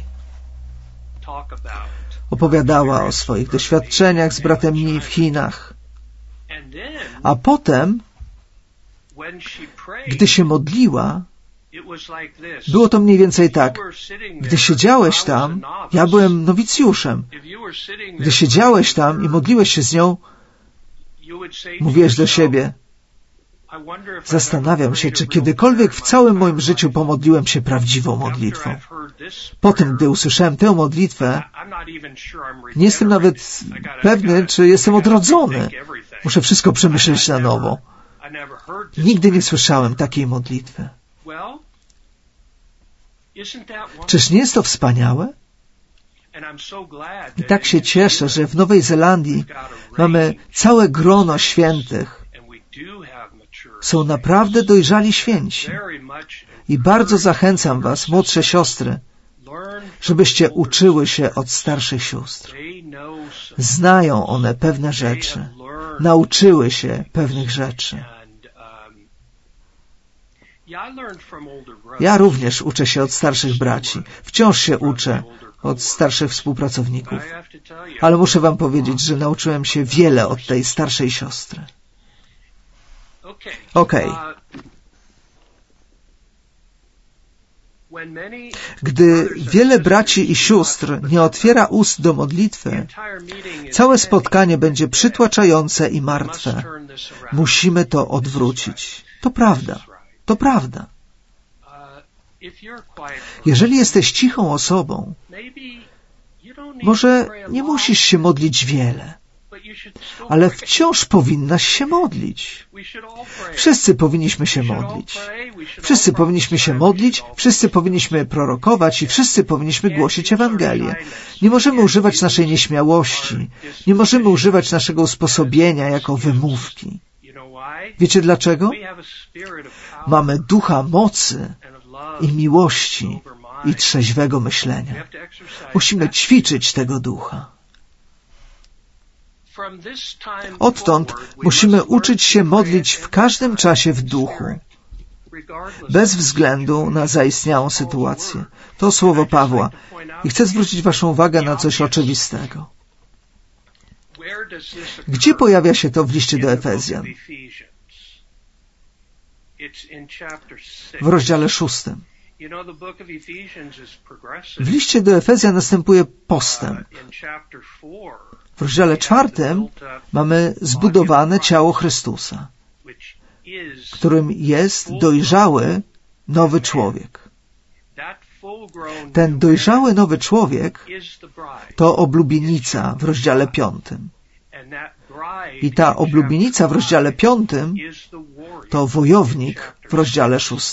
S1: Opowiadała o swoich doświadczeniach z bratem Nee w Chinach. A potem, gdy się modliła, Było to mniej więcej tak. Gdy siedziałeś tam, ja byłem nowicjuszem. Gdy siedziałeś tam i modliłeś się z nią, mówiłeś do siebie, zastanawiam się, czy kiedykolwiek w całym moim życiu pomodliłem się prawdziwą modlitwą. Potem, gdy usłyszałem tę modlitwę, nie jestem nawet pewny, czy jestem odrodzony. Muszę wszystko przemyśleć na nowo. Nigdy nie słyszałem takiej modlitwy. Czyż nie jest to wspaniałe? I tak się cieszę, że w Nowej Zelandii mamy całe grono świętych. Są naprawdę dojrzali święci. I bardzo zachęcam was, młodsze siostry, żebyście uczyły się od starszych sióstr. Znają one pewne rzeczy. Nauczyły się pewnych rzeczy. Ja również uczę się od starszych braci. Wciąż się uczę od starszych współpracowników. Ale muszę wam powiedzieć, że nauczyłem się wiele od tej starszej siostry. Okej. Gdy wiele braci i sióstr nie otwiera ust do modlitwy, całe spotkanie będzie przytłaczające i martwe. Musimy to odwrócić. To prawda. To prawda. Jeżeli jesteś cichą osobą, może nie musisz się modlić wiele, ale wciąż powinnaś się modlić. Wszyscy powinniśmy się modlić. Wszyscy powinniśmy się modlić, wszyscy powinniśmy prorokować i wszyscy powinniśmy głosić Ewangelię. Nie możemy używać naszej nieśmiałości. Nie możemy używać naszego usposobienia jako wymówki. Wiecie dlaczego? Mamy ducha mocy i miłości i trzeźwego myślenia. Musimy ćwiczyć tego ducha. Odtąd musimy uczyć się modlić w każdym czasie w duchu, bez względu na zaistniałą sytuację. To słowo Pawła. I chcę zwrócić waszą uwagę na coś oczywistego. Gdzie pojawia się to w liście do Efezjan? W rozdziale 6. W liście do Efezjan następuje postęp. W rozdziale 4 mamy zbudowane ciało Chrystusa, którym jest dojrzały nowy człowiek. Ten dojrzały nowy człowiek to oblubienica w rozdziale 5. I ta oblubienica w rozdziale 5 to wojownik w rozdziale 6.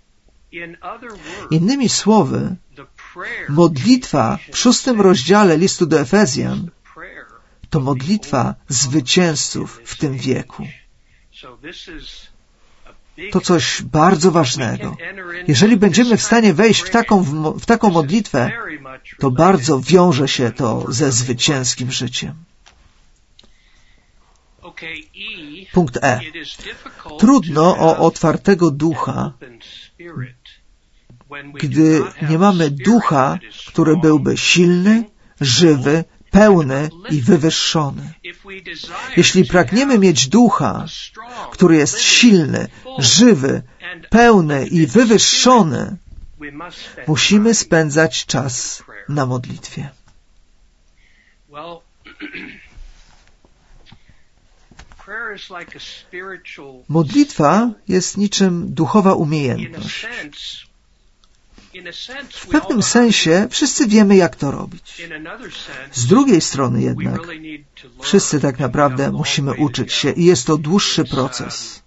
S1: Innymi słowy, modlitwa w 6 rozdziale listu do Efezjan to modlitwa zwycięzców w tym wieku. To coś bardzo ważnego. Jeżeli będziemy w stanie wejść w taką modlitwę, to bardzo wiąże się to ze zwycięskim życiem. Punkt E. Trudno o otwartego ducha, gdy nie mamy ducha, który byłby silny, żywy, pełny i wywyższony. Jeśli pragniemy mieć ducha, który jest silny, żywy, pełny i wywyższony, musimy spędzać czas na modlitwie. Modlitwa jest niczym duchowa umiejętność. W pewnym sensie wszyscy wiemy, jak to robić. Z drugiej strony jednak wszyscy tak naprawdę musimy uczyć się i jest to dłuższy proces.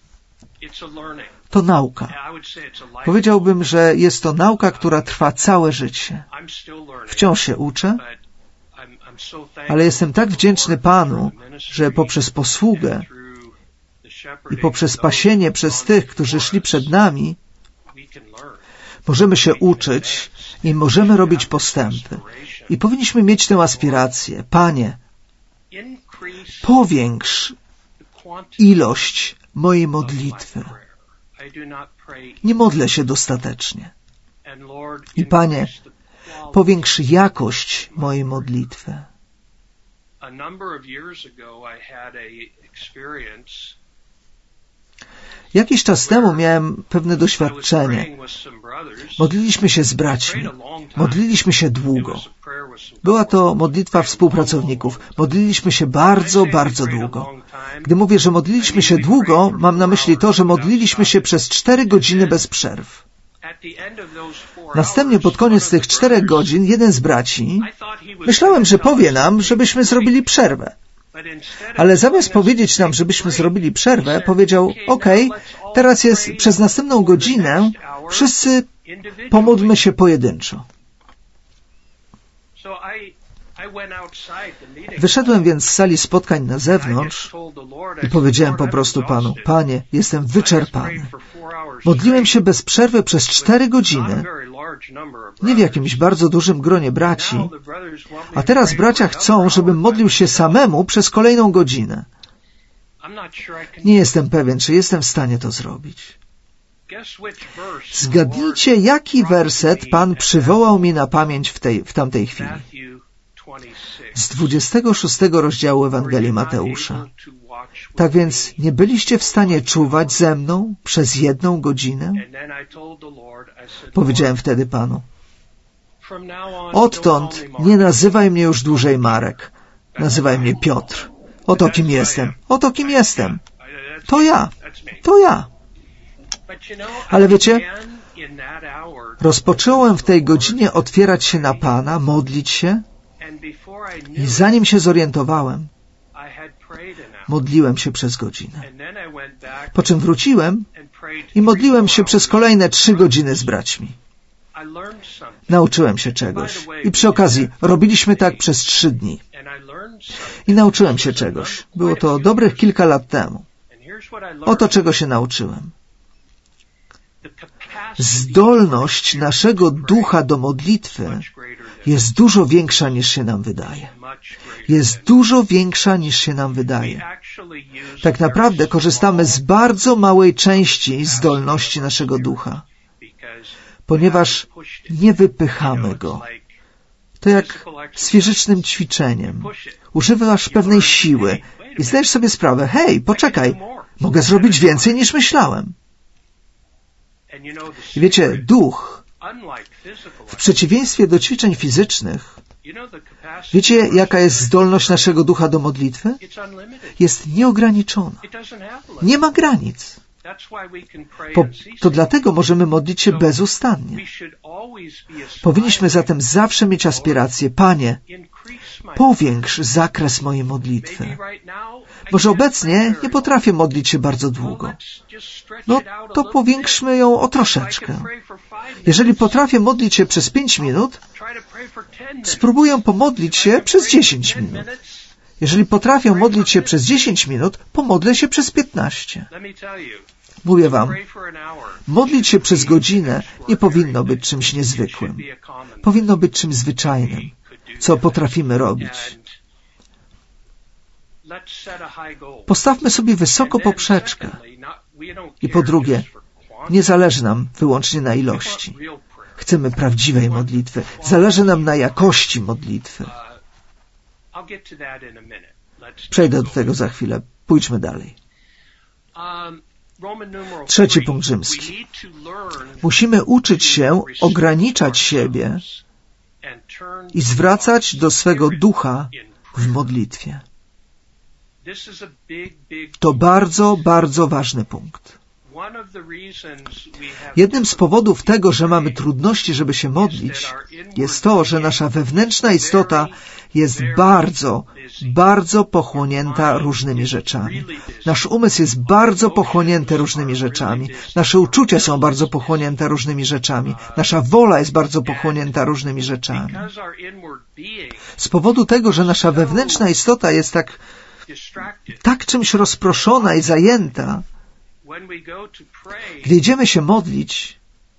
S1: To nauka. Powiedziałbym, że jest to nauka, która trwa całe życie. Wciąż się uczę, ale jestem tak wdzięczny Panu, że poprzez posługę i poprzez spasienie przez tych, którzy szli przed nami, możemy się uczyć i możemy robić postępy. I powinniśmy mieć tę aspirację. Panie, powiększ ilość mojej modlitwy. Nie modlę się dostatecznie. I Panie, powiększ jakość mojej modlitwy. Jakiś czas temu miałem pewne doświadczenie. Modliliśmy się z braćmi. Modliliśmy się długo. Była to modlitwa współpracowników. Modliliśmy się bardzo, bardzo długo. Gdy mówię, że modliliśmy się długo, mam na myśli to, że modliliśmy się przez 4 godziny bez przerw. Następnie pod koniec tych 4 godzin jeden z braci, myślałem, że powie nam, żebyśmy zrobili przerwę. Ale zamiast powiedzieć nam, żebyśmy zrobili przerwę, powiedział, okej, teraz jest przez następną godzinę, wszyscy pomódlmy się pojedynczo. Wyszedłem więc z sali spotkań na zewnątrz i powiedziałem po prostu Panu, Panie, jestem wyczerpany. Modliłem się bez przerwy przez 4 godziny, nie w jakimś bardzo dużym gronie braci, a teraz bracia chcą, żebym modlił się samemu przez kolejną godzinę. Nie jestem pewien, czy jestem w stanie to zrobić. Zgadnijcie, jaki werset Pan przywołał mi na pamięć w tamtej chwili. Z 26 rozdziału Ewangelii Mateusza. Tak więc nie byliście w stanie czuwać ze mną przez 1 godzinę? Powiedziałem wtedy Panu, odtąd nie nazywaj mnie już dłużej Marek. Nazywaj mnie Piotr. Oto kim jestem. Oto kim jestem. To ja. To ja. Ale wiecie, rozpocząłem w tej godzinie otwierać się na Pana, modlić się i zanim się zorientowałem, modliłem się przez godzinę. Po czym wróciłem i modliłem się przez kolejne 3 godziny z braćmi. Nauczyłem się czegoś. I przy okazji robiliśmy tak przez 3 dni. I nauczyłem się czegoś. Było to dobrych kilka lat temu. Oto czego się nauczyłem. Zdolność naszego ducha do modlitwy jest dużo większa niż się nam wydaje. Jest dużo większa niż się nam wydaje. Tak naprawdę korzystamy z bardzo małej części zdolności naszego ducha, ponieważ nie wypychamy go. To jak z fizycznym ćwiczeniem. Używasz pewnej siły i zdajesz sobie sprawę, hej, poczekaj, mogę zrobić więcej niż myślałem. I wiecie, duch, w przeciwieństwie do ćwiczeń fizycznych, wiecie, jaka jest zdolność naszego ducha do modlitwy? Jest nieograniczona. Nie ma granic. To dlatego możemy modlić się bezustannie. Powinniśmy zatem zawsze mieć aspirację, Panie, powiększ zakres mojej modlitwy. Może obecnie nie potrafię modlić się bardzo długo. No to powiększmy ją o troszeczkę. Jeżeli potrafię modlić się przez 5 minut, spróbuję pomodlić się przez 10 minut. Jeżeli potrafię modlić się przez 10 minut, pomodlę się przez 15. Mówię wam, modlić się przez godzinę nie powinno być czymś niezwykłym. Powinno być czymś zwyczajnym, co potrafimy robić. Postawmy sobie wysoko poprzeczkę. I po drugie, nie zależy nam wyłącznie na ilości. Chcemy prawdziwej modlitwy. Zależy nam na jakości modlitwy. Przejdę do tego za chwilę. Pójdźmy dalej. 3. punkt rzymski. Musimy uczyć się ograniczać siebie i zwracać do swego ducha w modlitwie. To bardzo, bardzo ważny punkt. Jednym z powodów tego, że mamy trudności, żeby się modlić, jest to, że nasza wewnętrzna istota jest bardzo, bardzo pochłonięta różnymi rzeczami. Nasz umysł jest bardzo pochłonięty różnymi rzeczami. Nasze uczucia są bardzo pochłonięte różnymi rzeczami. Nasza wola jest bardzo pochłonięta różnymi rzeczami. Z powodu tego, że nasza wewnętrzna istota jest tak czymś rozproszona i zajęta, gdy idziemy się modlić,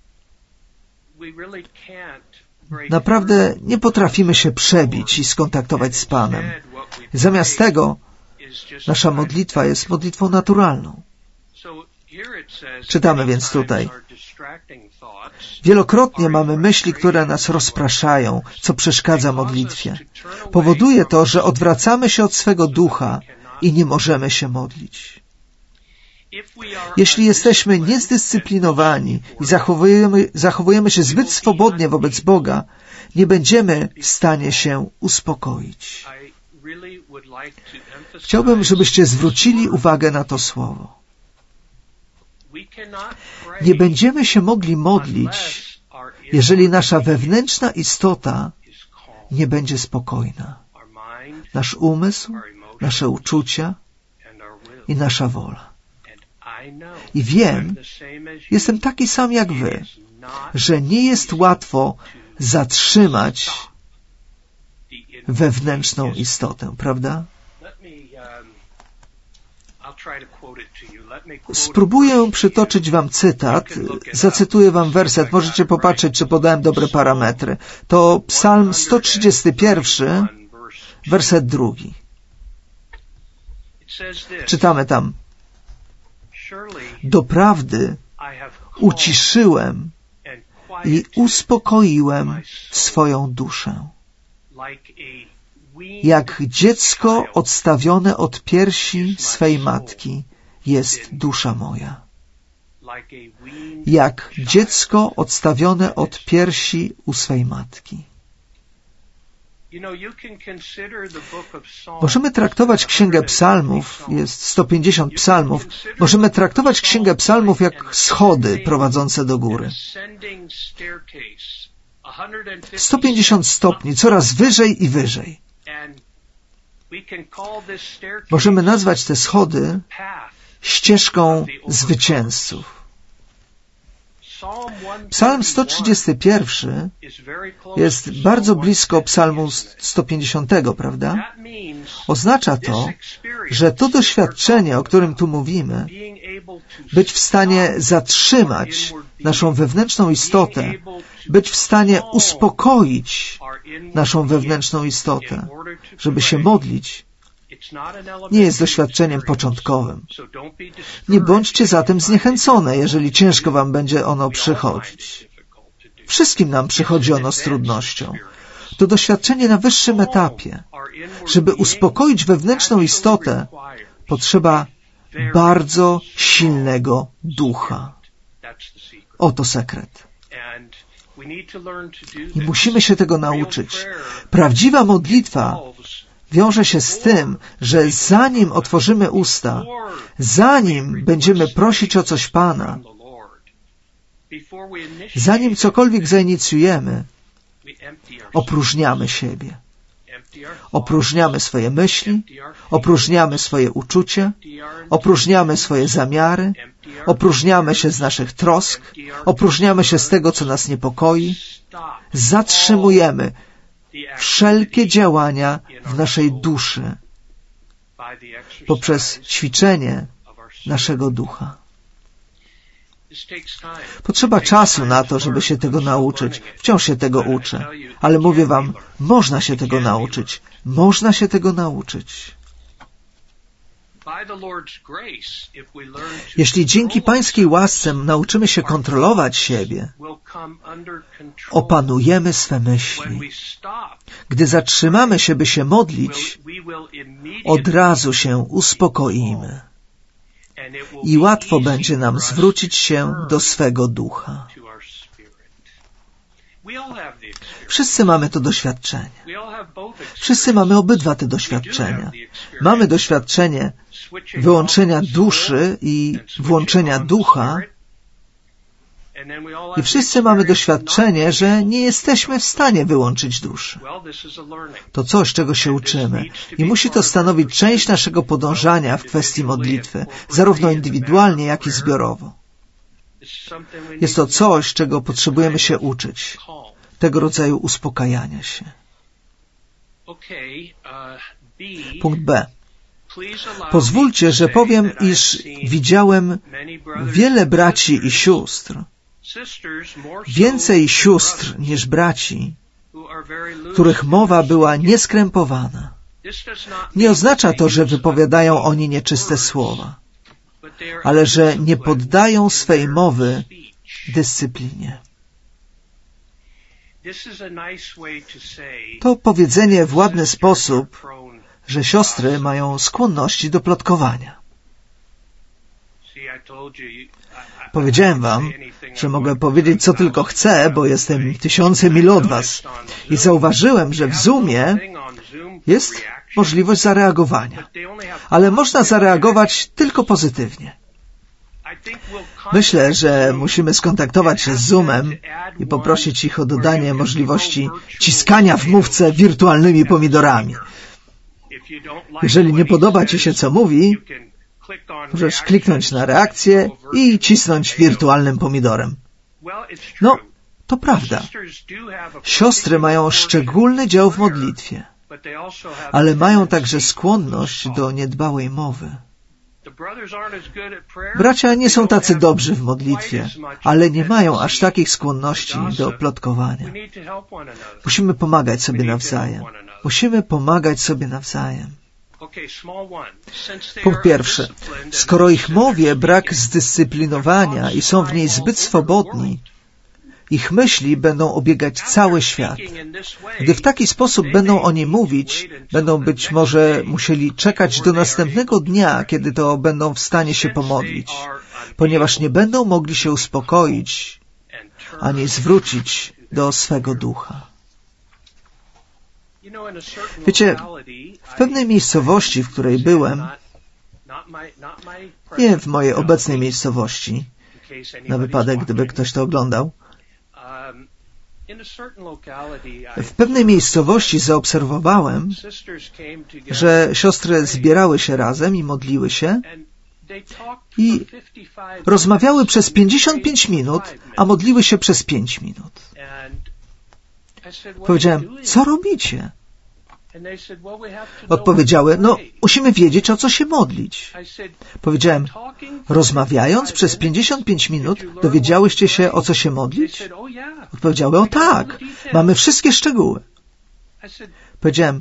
S1: naprawdę nie potrafimy się przebić i skontaktować z Panem. Zamiast tego nasza modlitwa jest modlitwą naturalną. Czytamy więc tutaj. Wielokrotnie mamy myśli, które nas rozpraszają, co przeszkadza modlitwie. Powoduje to, że odwracamy się od swego ducha i nie możemy się modlić. Jeśli jesteśmy niezdyscyplinowani i zachowujemy się zbyt swobodnie wobec Boga, nie będziemy w stanie się uspokoić. Chciałbym, żebyście zwrócili uwagę na to słowo. Nie będziemy się mogli modlić, jeżeli nasza wewnętrzna istota nie będzie spokojna. Nasz umysł, nasze uczucia i nasza wola. I wiem, jestem taki sam jak wy, że nie jest łatwo zatrzymać wewnętrzną istotę, prawda? Spróbuję przytoczyć wam cytat, zacytuję wam werset, możecie popatrzeć, czy podałem dobre parametry. To Psalm 131, werset 2. Czytamy tam: doprawdy uciszyłem i uspokoiłem swoją duszę. Jak dziecko odstawione od piersi swej matki jest dusza moja. Jak dziecko odstawione od piersi u swej matki. Możemy traktować Księgę Psalmów, jest 150 psalmów, możemy traktować Księgę Psalmów jak schody prowadzące do góry. 150 stopni, coraz wyżej i wyżej. Możemy nazwać te schody ścieżką zwycięzców. Psalm 131 jest bardzo blisko Psalmu 150, prawda? Oznacza to, że to doświadczenie, o którym tu mówimy, być w stanie zatrzymać naszą wewnętrzną istotę, być w stanie uspokoić naszą wewnętrzną istotę, żeby się modlić, nie jest doświadczeniem początkowym. Nie bądźcie zatem zniechęcone, jeżeli ciężko wam będzie ono przychodzić. Wszystkim nam przychodzi ono z trudnością. To doświadczenie na wyższym etapie. Żeby uspokoić wewnętrzną istotę, potrzeba bardzo silnego ducha. Oto sekret. I musimy się tego nauczyć. Prawdziwa modlitwa wiąże się z tym, że zanim otworzymy usta, zanim będziemy prosić o coś Pana, zanim cokolwiek zainicjujemy, opróżniamy siebie. Opróżniamy swoje myśli, opróżniamy swoje uczucia, opróżniamy swoje zamiary, opróżniamy się z naszych trosk, opróżniamy się z tego, co nas niepokoi, zatrzymujemy wszelkie działania w naszej duszy poprzez ćwiczenie naszego ducha. Potrzeba czasu na to, żeby się tego nauczyć. Wciąż się tego uczę. Ale mówię wam, można się tego nauczyć. Można się tego nauczyć. Jeśli dzięki Pańskiej łasce nauczymy się kontrolować siebie, opanujemy swe myśli. Gdy zatrzymamy się, by się modlić, od razu się uspokoimy. I łatwo będzie nam zwrócić się do swego ducha. Wszyscy mamy to doświadczenie. Wszyscy mamy obydwa te doświadczenia. Mamy doświadczenie wyłączenia duszy i włączenia ducha. I wszyscy mamy doświadczenie, że nie jesteśmy w stanie wyłączyć duszy. To coś, czego się uczymy. I musi to stanowić część naszego podążania w kwestii modlitwy, zarówno indywidualnie, jak i zbiorowo. Jest to coś, czego potrzebujemy się uczyć. Tego rodzaju uspokajania się. Punkt B. Pozwólcie, że powiem, iż widziałem wiele braci i sióstr, więcej sióstr niż braci, których mowa była nieskrępowana. Nie oznacza to, że wypowiadają oni nieczyste słowa, ale że nie poddają swej mowy dyscyplinie. To powiedzenie w ładny sposób, że siostry mają skłonności do plotkowania. Powiedziałem wam, że mogę powiedzieć co tylko chcę, bo jestem tysiące mil od was. I zauważyłem, że w Zoomie jest możliwość zareagowania. Ale można zareagować tylko pozytywnie. Myślę, że musimy skontaktować się z Zoomem i poprosić ich o dodanie możliwości ciskania w mówce wirtualnymi pomidorami. Jeżeli nie podoba ci się, co mówi, możesz kliknąć na reakcję i cisnąć wirtualnym pomidorem. No, to prawda. Siostry mają szczególny dział w modlitwie, ale mają także skłonność do niedbałej mowy. Bracia nie są tacy dobrzy w modlitwie, ale nie mają aż takich skłonności do plotkowania. Musimy pomagać sobie nawzajem. Musimy pomagać sobie nawzajem. Punkt pierwszy. Skoro ich mowie brak zdyscyplinowania i są w niej zbyt swobodni, ich myśli będą obiegać cały świat. Gdy w taki sposób będą o niej mówić, będą być może musieli czekać do następnego dnia, kiedy to będą w stanie się pomodlić, ponieważ nie będą mogli się uspokoić ani zwrócić do swego ducha. Wiecie, w pewnej miejscowości, w której byłem, nie w mojej obecnej miejscowości, na wypadek, gdyby ktoś to oglądał, w pewnej miejscowości zaobserwowałem, że siostry zbierały się razem i modliły się i rozmawiały przez 55 minut, a modliły się przez 5 minut. Powiedziałem, co robicie? Odpowiedziały, no, musimy wiedzieć, o co się modlić. Powiedziałem, rozmawiając przez 55 minut, dowiedziałyście się, o co się modlić? Odpowiedziały, o tak, mamy wszystkie szczegóły. Powiedziałem,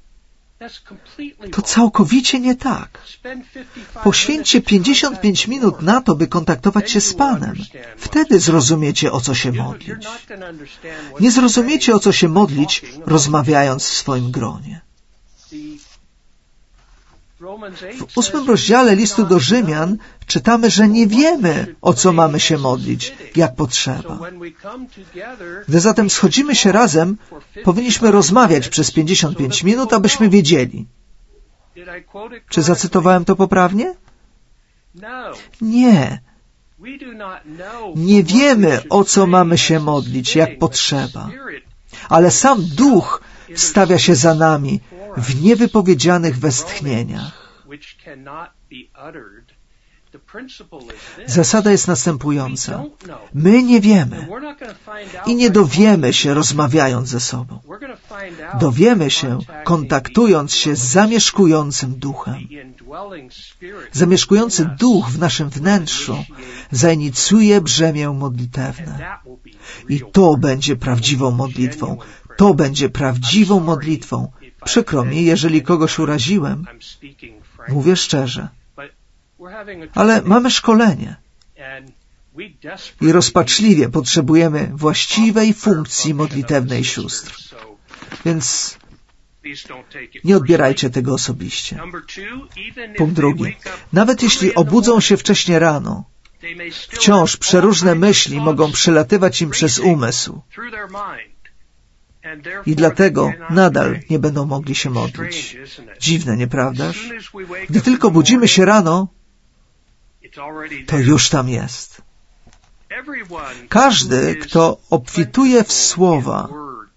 S1: to całkowicie nie tak. Poświęćcie 55 minut na to, by kontaktować się z Panem. Wtedy zrozumiecie, o co się modlić. Nie zrozumiecie, o co się modlić, rozmawiając w swoim gronie. W 8 rozdziale listu do Rzymian czytamy, że nie wiemy, o co mamy się modlić, jak potrzeba. Gdy zatem schodzimy się razem, powinniśmy rozmawiać przez 55 minut, abyśmy wiedzieli. Czy zacytowałem to poprawnie? Nie. Nie wiemy, o co mamy się modlić, jak potrzeba. Ale sam Duch wstawia się za nami w niewypowiedzianych westchnieniach. Zasada jest następująca. My nie wiemy i nie dowiemy się rozmawiając ze sobą. Dowiemy się kontaktując się z zamieszkującym Duchem. Zamieszkujący Duch w naszym wnętrzu zainicjuje brzemię modlitewne. I to będzie prawdziwą modlitwą. To będzie prawdziwą modlitwą. Przykro mi, jeżeli kogoś uraziłem. Mówię szczerze. Ale mamy szkolenie. I rozpaczliwie potrzebujemy właściwej funkcji modlitewnej sióstr. Więc nie odbierajcie tego osobiście. Punkt drugi. Nawet jeśli obudzą się wcześnie rano, wciąż przeróżne myśli mogą przelatywać im przez umysł. I dlatego nadal nie będą mogli się modlić. Dziwne, nieprawdaż? Gdy tylko budzimy się rano, to już tam jest. Każdy, kto obfituje w słowa,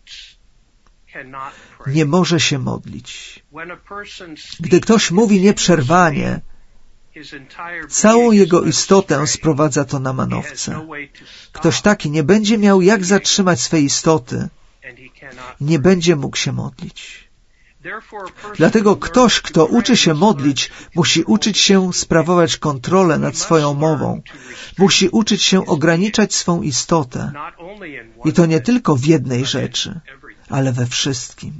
S1: nie może się modlić. Gdy ktoś mówi nieprzerwanie, całą jego istotę sprowadza to na manowce. Ktoś taki nie będzie miał jak zatrzymać swej istoty, nie będzie mógł się modlić. Dlatego ktoś, kto uczy się modlić, musi uczyć się sprawować kontrolę nad swoją mową. Musi uczyć się ograniczać swą istotę. I to nie tylko w jednej rzeczy, ale we wszystkim.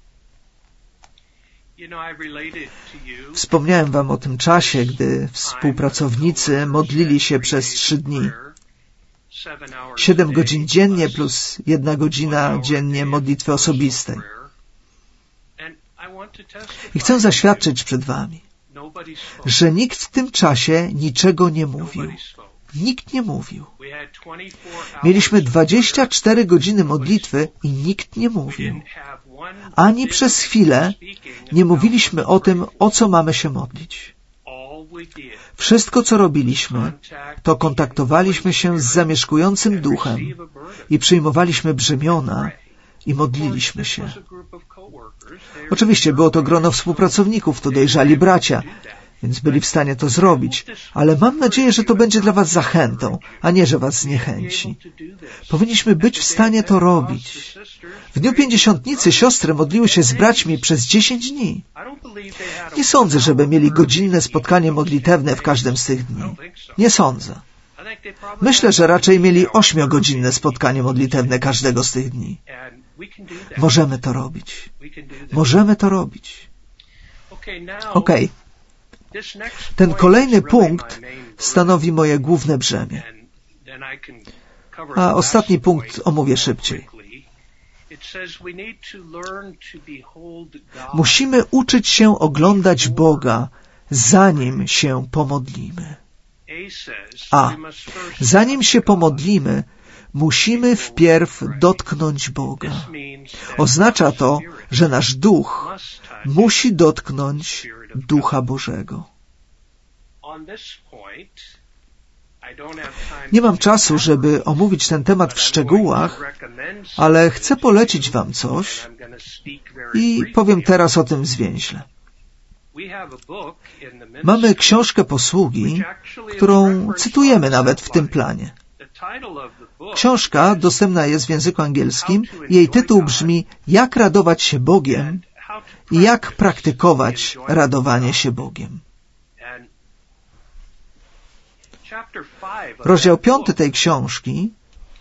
S1: Wspomniałem wam o tym czasie, gdy współpracownicy modlili się przez 3 dni. 7 godzin dziennie plus 1 godzina dziennie modlitwy osobistej. I chcę zaświadczyć przed wami. że nikt w tym czasie niczego nie mówił. Nikt nie mówił. Mieliśmy 24 godziny modlitwy i nikt nie mówił. Ani przez chwilę nie mówiliśmy o tym, o co mamy się modlić. Wszystko, co robiliśmy, to kontaktowaliśmy się z zamieszkującym duchem i przyjmowaliśmy brzemiona i modliliśmy się. Oczywiście było to grono współpracowników, to dojrzali bracia, więc byli w stanie to zrobić, ale mam nadzieję, że to będzie dla was zachętą, a nie, że was zniechęci. Powinniśmy być w stanie to robić. W dniu Pięćdziesiątnicy siostry modliły się z braćmi przez 10 dni. Nie sądzę, żeby mieli godzinne spotkanie modlitewne w każdym z tych dni. Nie sądzę. Myślę, że raczej mieli 8-godzinne spotkanie modlitewne każdego z tych dni. Możemy to robić. Możemy to robić. Okej. Ten kolejny punkt stanowi moje główne brzemię. A ostatni punkt omówię szybciej. Musimy uczyć się oglądać Boga, zanim się pomodlimy. Zanim się pomodlimy, musimy wpierw dotknąć Boga. Oznacza to, że nasz duch musi dotknąć Ducha Bożego. Nie mam czasu, żeby omówić ten temat w szczegółach, ale chcę polecić wam coś i powiem teraz o tym zwięźle. Mamy książkę posługi, którą cytujemy nawet w tym planie. Książka dostępna jest w języku angielskim. Jej tytuł brzmi Jak radować się Bogiem i jak praktykować radowanie się Bogiem. Rozdział 5 tej książki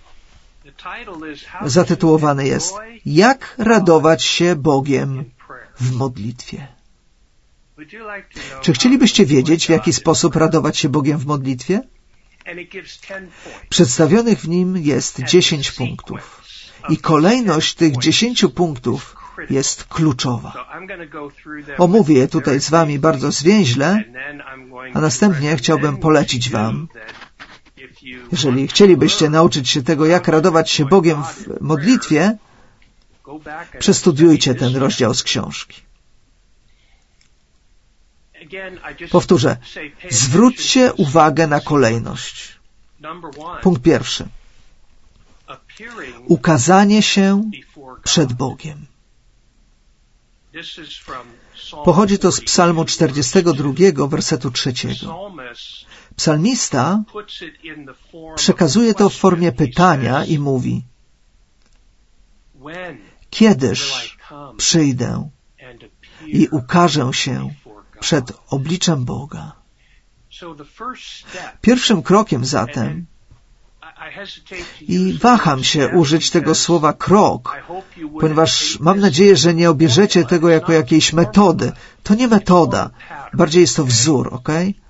S1: zatytułowany jest Jak radować się Bogiem w modlitwie. Czy chcielibyście wiedzieć, w jaki sposób radować się Bogiem w modlitwie? Przedstawionych w nim jest 10 punktów. I kolejność tych 10 punktów jest kluczowa. Omówię je tutaj z wami bardzo zwięźle, a następnie chciałbym polecić wam, jeżeli chcielibyście nauczyć się tego, jak radować się Bogiem w modlitwie, przestudiujcie ten rozdział z książki. Powtórzę, zwróćcie uwagę na kolejność. Punkt pierwszy. Ukazanie się przed Bogiem. Pochodzi to z Psalmu 42, wersetu 3. Psalmista przekazuje to w formie pytania i mówi: Kiedyż przyjdę i ukażę się przed obliczem Boga? Pierwszym krokiem zatem, i waham się użyć tego słowa krok, ponieważ mam nadzieję, że nie obierzecie tego jako jakiejś metody. To nie metoda, bardziej jest to wzór, ok?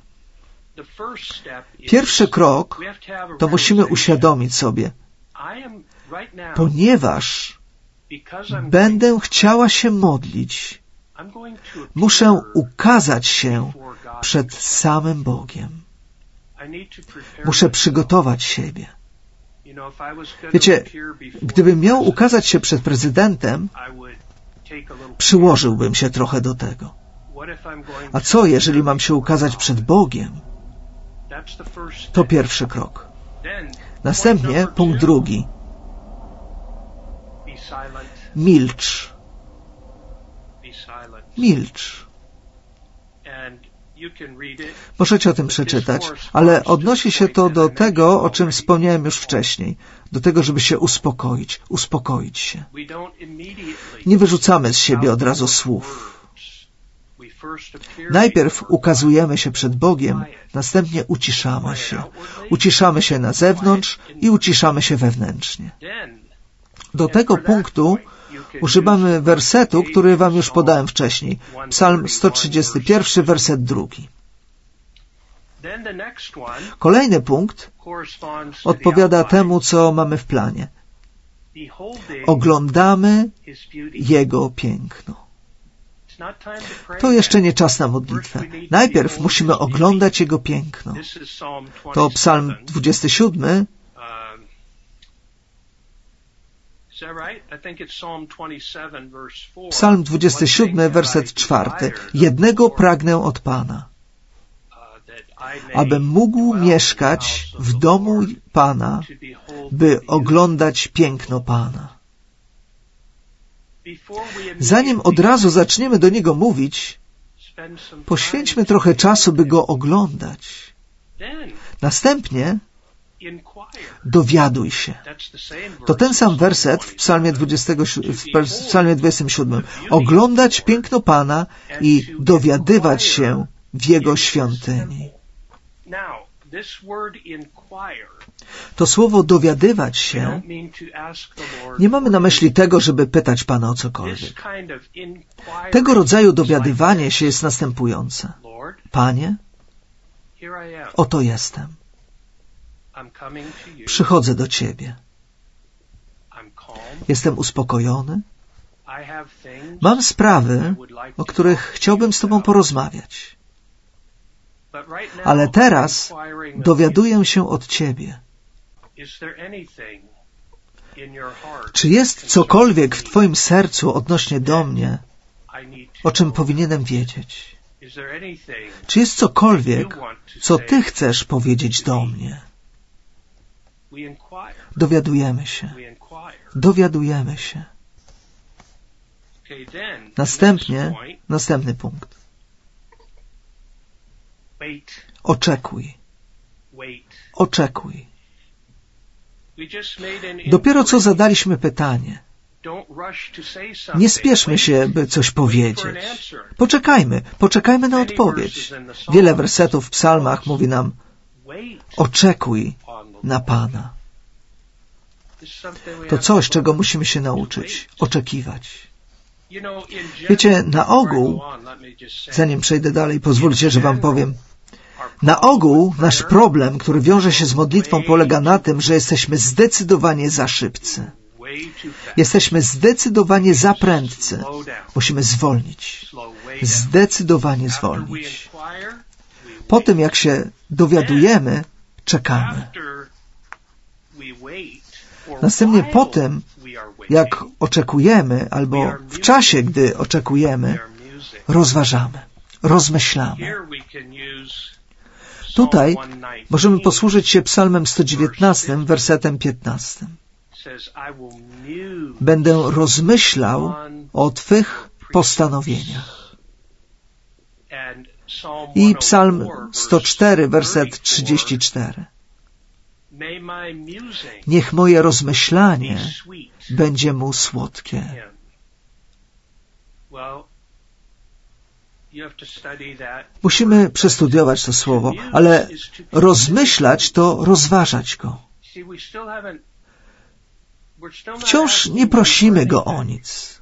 S1: Pierwszy krok to musimy uświadomić sobie, ponieważ będę chciała się modlić, muszę ukazać się przed samym Bogiem. Muszę przygotować siebie. Wiecie, gdybym miał ukazać się przed prezydentem, przyłożyłbym się trochę do tego. A co, jeżeli mam się ukazać przed Bogiem? To pierwszy krok. Następnie punkt drugi. Milcz. Milcz. Możecie o tym przeczytać, ale odnosi się to do tego, o czym wspomniałem już wcześniej. Do tego, żeby się uspokoić się. Nie wyrzucamy z siebie od razu słów. Najpierw ukazujemy się przed Bogiem, następnie uciszamy się. Uciszamy się na zewnątrz i uciszamy się wewnętrznie. Do tego punktu używamy wersetu, który wam już podałem wcześniej. Psalm 131, werset 2. Kolejny punkt odpowiada temu, co mamy w planie. Oglądamy Jego piękno. To jeszcze nie czas na modlitwę. Najpierw musimy oglądać Jego piękno. To Psalm 27. Psalm 27, werset 4. Jednego pragnę od Pana, abym mógł mieszkać w domu Pana, by oglądać piękno Pana. Zanim od razu zaczniemy do Niego mówić, poświęćmy trochę czasu, by Go oglądać. Następnie dowiaduj się. To ten sam werset w Psalmie 27. Oglądać piękno Pana i dowiadywać się w Jego świątyni. To słowo dowiadywać się, nie mamy na myśli tego, żeby pytać Pana o cokolwiek. Tego rodzaju dowiadywanie się jest następujące. Panie, oto jestem. Przychodzę do Ciebie. Jestem uspokojony. Mam sprawy, o których chciałbym z Tobą porozmawiać. Ale teraz dowiaduję się od Ciebie. Czy jest cokolwiek w Twoim sercu odnośnie do mnie, o czym powinienem wiedzieć? Czy jest cokolwiek, co Ty chcesz powiedzieć do mnie? Dowiadujemy się. Dowiadujemy się. Następnie, następny punkt. Oczekuj. Oczekuj. Dopiero co zadaliśmy pytanie. Nie spieszmy się, by coś powiedzieć. Poczekajmy na odpowiedź. Wiele wersetów w psalmach mówi nam: oczekuj na Pana. To coś, czego musimy się nauczyć. Oczekiwać. Wiecie, na ogół, zanim przejdę dalej, pozwólcie, że wam powiem, na ogół nasz problem, który wiąże się z modlitwą, polega na tym, że jesteśmy zdecydowanie za szybcy. Jesteśmy zdecydowanie za prędcy. Musimy zwolnić. Zdecydowanie zwolnić. Po tym, jak się dowiadujemy, czekamy. Następnie po tym, jak oczekujemy, albo w czasie, gdy oczekujemy, rozważamy, rozmyślamy. Tutaj możemy posłużyć się Psalmem 119, wersetem 15. Będę rozmyślał o Twych postanowieniach. I Psalm 104, werset 34. Niech moje rozmyślanie będzie Mu słodkie. Musimy przestudiować to słowo, ale rozmyślać to rozważać go. Wciąż nie prosimy Go o nic.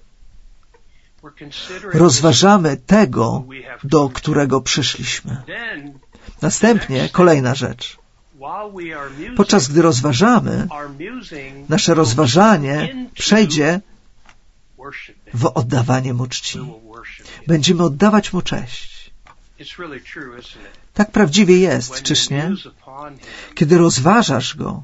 S1: Rozważamy tego, do którego przyszliśmy. Następnie kolejna rzecz. Podczas gdy rozważamy, nasze rozważanie przejdzie w oddawanie Mu czci. Będziemy oddawać Mu cześć. Tak prawdziwie jest, czyż nie? Kiedy rozważasz Go,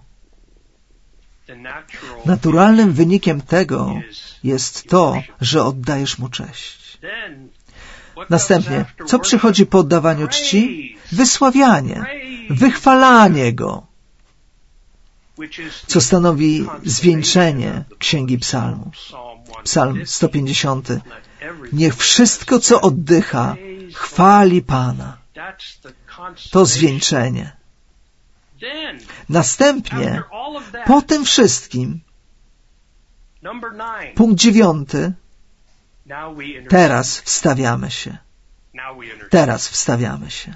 S1: naturalnym wynikiem tego jest to, że oddajesz Mu cześć. Następnie, co przychodzi po oddawaniu czci? Wysławianie, wychwalanie Go, co stanowi zwieńczenie Księgi Psalmów. Psalm 150. Niech wszystko, co oddycha, chwali Pana. To zwieńczenie. Następnie, po tym wszystkim, punkt 9, teraz wstawiamy się. Teraz wstawiamy się.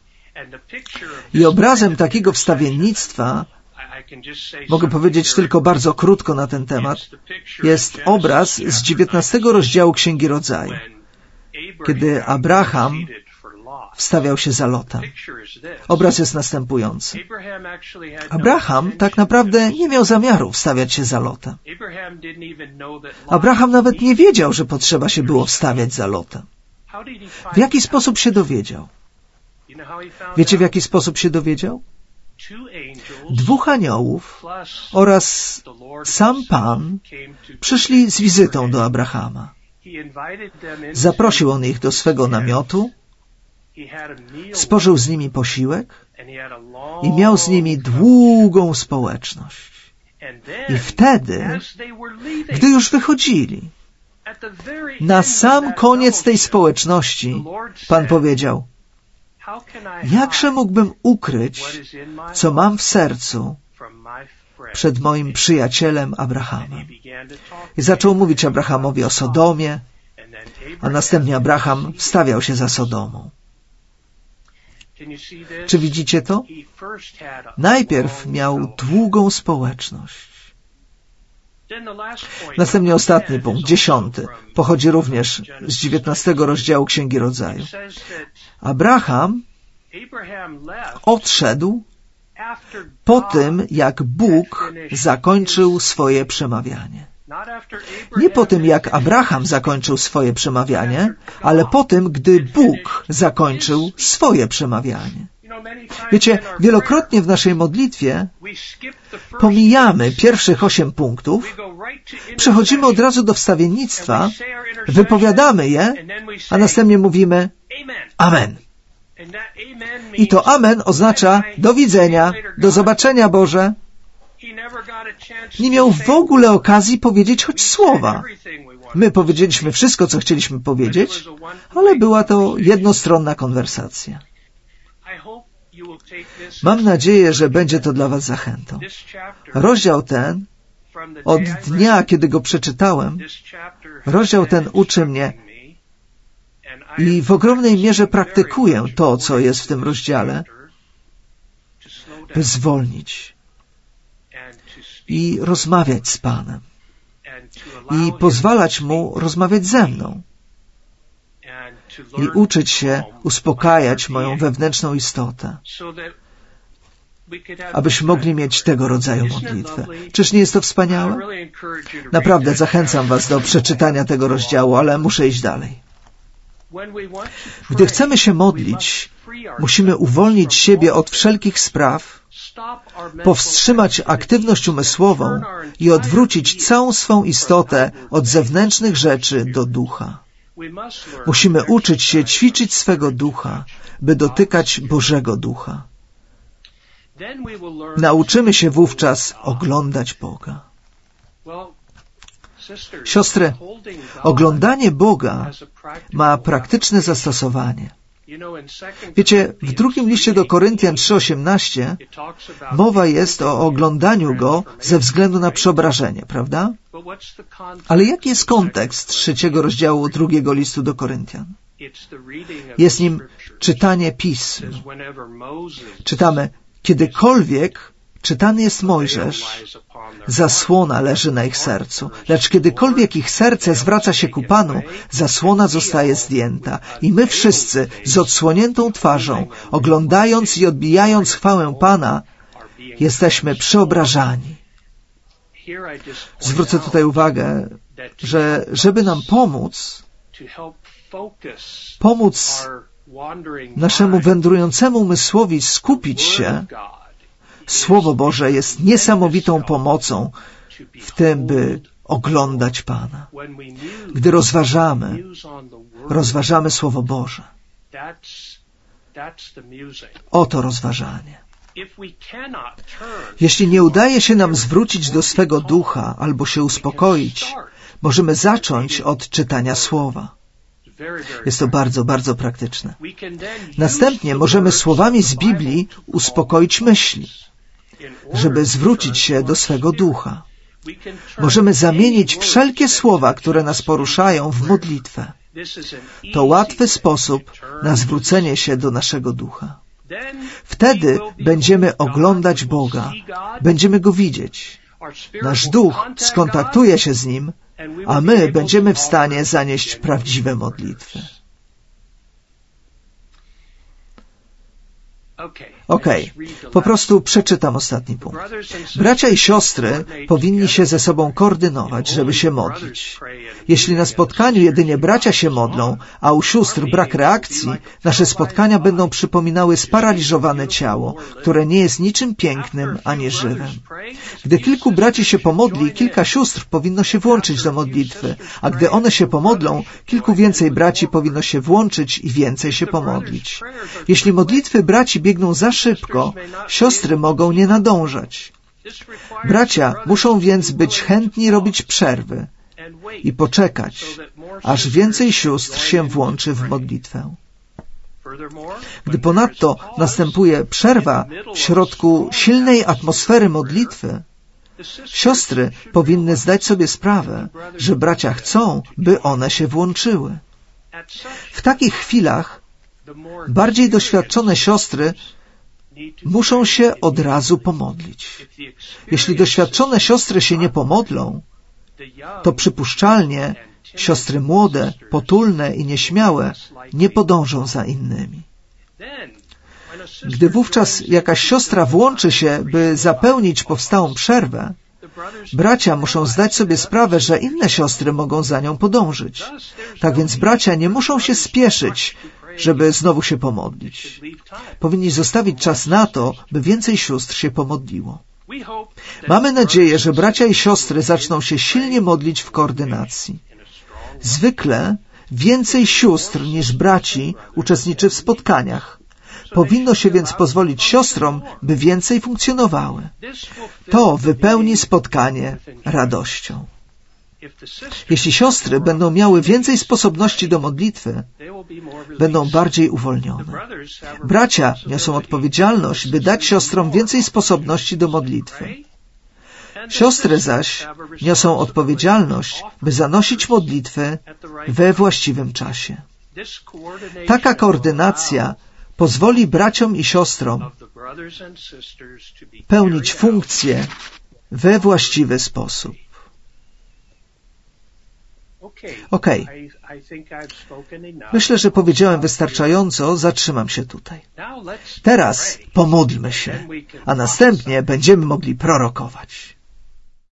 S1: I obrazem takiego wstawiennictwa, mogę powiedzieć tylko bardzo krótko na ten temat, jest obraz z 19 rozdziału Księgi Rodzaju, kiedy Abraham wstawiał się za Lotem. Obraz jest następujący. Abraham tak naprawdę nie miał zamiaru wstawiać się za Lotem. Abraham nawet nie wiedział, że potrzeba się było wstawiać za Lotem. W jaki sposób się dowiedział? Wiecie, w jaki sposób się dowiedział? 2 aniołów oraz sam Pan przyszli z wizytą do Abrahama. Zaprosił on ich do swego namiotu, spożył z nimi posiłek i miał z nimi długą społeczność. I wtedy, gdy już wychodzili, na sam koniec tej społeczności Pan powiedział: jakże mógłbym ukryć, co mam w sercu przed moim przyjacielem Abrahamem? I zaczął mówić Abrahamowi o Sodomie, a następnie Abraham wstawiał się za Sodomą. Czy widzicie to? Najpierw miał długą społeczność. Następnie ostatni punkt, 10, pochodzi również z 19 rozdziału Księgi Rodzaju. Abraham odszedł po tym, jak Bóg zakończył swoje przemawianie. Nie po tym, jak Abraham zakończył swoje przemawianie, ale po tym, gdy Bóg zakończył swoje przemawianie. Wiecie, wielokrotnie w naszej modlitwie pomijamy pierwszych 8 punktów, przechodzimy od razu do wstawiennictwa, wypowiadamy je, a następnie mówimy Amen. I to Amen oznacza do widzenia, do zobaczenia Boże. Nie miał w ogóle okazji powiedzieć choć słowa. My powiedzieliśmy wszystko, co chcieliśmy powiedzieć, ale była to jednostronna konwersacja. Mam nadzieję, że będzie to dla was zachętą. Rozdział ten, od dnia, kiedy go przeczytałem, rozdział ten uczy mnie i w ogromnej mierze praktykuję to, co jest w tym rozdziale, by zwolnić i rozmawiać z Panem i pozwalać Mu rozmawiać ze mną i uczyć się uspokajać moją wewnętrzną istotę, abyśmy mogli mieć tego rodzaju modlitwę. Czyż nie jest to wspaniałe? Naprawdę zachęcam was do przeczytania tego rozdziału, ale muszę iść dalej. Gdy chcemy się modlić, musimy uwolnić siebie od wszelkich spraw, powstrzymać aktywność umysłową i odwrócić całą swą istotę od zewnętrznych rzeczy do ducha. Musimy uczyć się ćwiczyć swego ducha, by dotykać Bożego Ducha. Nauczymy się wówczas oglądać Boga. Siostry, oglądanie Boga ma praktyczne zastosowanie. Wiecie, w drugim liście do Koryntian 3:18 mowa jest o oglądaniu Go ze względu na przeobrażenie, prawda? Ale jaki jest kontekst 3 rozdziału 2 listu do Koryntian? Jest nim czytanie Pism. Czytamy, kiedykolwiek czytany jest Mojżesz, zasłona leży na ich sercu, lecz kiedykolwiek ich serce zwraca się ku Panu, zasłona zostaje zdjęta i my wszyscy z odsłoniętą twarzą, oglądając i odbijając chwałę Pana, jesteśmy przeobrażani. Zwrócę tutaj uwagę, że żeby nam pomóc naszemu wędrującemu umysłowi skupić się, Słowo Boże jest niesamowitą pomocą w tym, by oglądać Pana. Gdy rozważamy Słowo Boże. Oto rozważanie. Jeśli nie udaje się nam zwrócić do swego ducha albo się uspokoić, możemy zacząć od czytania Słowa. Jest to bardzo, bardzo praktyczne. Następnie możemy słowami z Biblii uspokoić myśli, żeby zwrócić się do swego ducha. Możemy zamienić wszelkie słowa, które nas poruszają, w modlitwę. To łatwy sposób na zwrócenie się do naszego ducha. Wtedy będziemy oglądać Boga, będziemy Go widzieć. Nasz duch skontaktuje się z Nim, a my będziemy w stanie zanieść prawdziwe modlitwy. Okej, po prostu przeczytam ostatni punkt. Bracia i siostry powinni się ze sobą koordynować, żeby się modlić. Jeśli na spotkaniu jedynie bracia się modlą, a u sióstr brak reakcji, nasze spotkania będą przypominały sparaliżowane ciało, które nie jest niczym pięknym ani żywym. Gdy kilku braci się pomodli, kilka sióstr powinno się włączyć do modlitwy, a gdy one się pomodlą, kilku więcej braci powinno się włączyć i więcej się pomodlić. Jeśli modlitwy braci biegną za szybko, siostry mogą nie nadążać. Bracia muszą więc być chętni robić przerwy i poczekać, aż więcej sióstr się włączy w modlitwę. Gdy ponadto następuje przerwa w środku silnej atmosfery modlitwy, siostry powinny zdać sobie sprawę, że bracia chcą, by one się włączyły. W takich chwilach bardziej doświadczone siostry muszą się od razu pomodlić. Jeśli doświadczone siostry się nie pomodlą, to przypuszczalnie siostry młode, potulne i nieśmiałe nie podążą za innymi. Gdy wówczas jakaś siostra włączy się, by zapełnić powstałą przerwę, bracia muszą zdać sobie sprawę, że inne siostry mogą za nią podążyć. Tak więc bracia nie muszą się spieszyć, żeby znowu się pomodlić. Powinni zostawić czas na to, by więcej sióstr się pomodliło. Mamy nadzieję, że bracia i siostry zaczną się silnie modlić w koordynacji. Zwykle więcej sióstr niż braci uczestniczy w spotkaniach. Powinno się więc pozwolić siostrom, by więcej funkcjonowały. To wypełni spotkanie radością. Jeśli siostry będą miały więcej sposobności do modlitwy, będą bardziej uwolnione. Bracia niosą odpowiedzialność, by dać siostrom więcej sposobności do modlitwy. Siostry zaś niosą odpowiedzialność, by zanosić modlitwę we właściwym czasie. Taka koordynacja pozwoli braciom i siostrom pełnić funkcje we właściwy sposób. Okej. Myślę, że powiedziałem wystarczająco, zatrzymam się tutaj. Teraz pomódlmy się, a następnie będziemy mogli prorokować.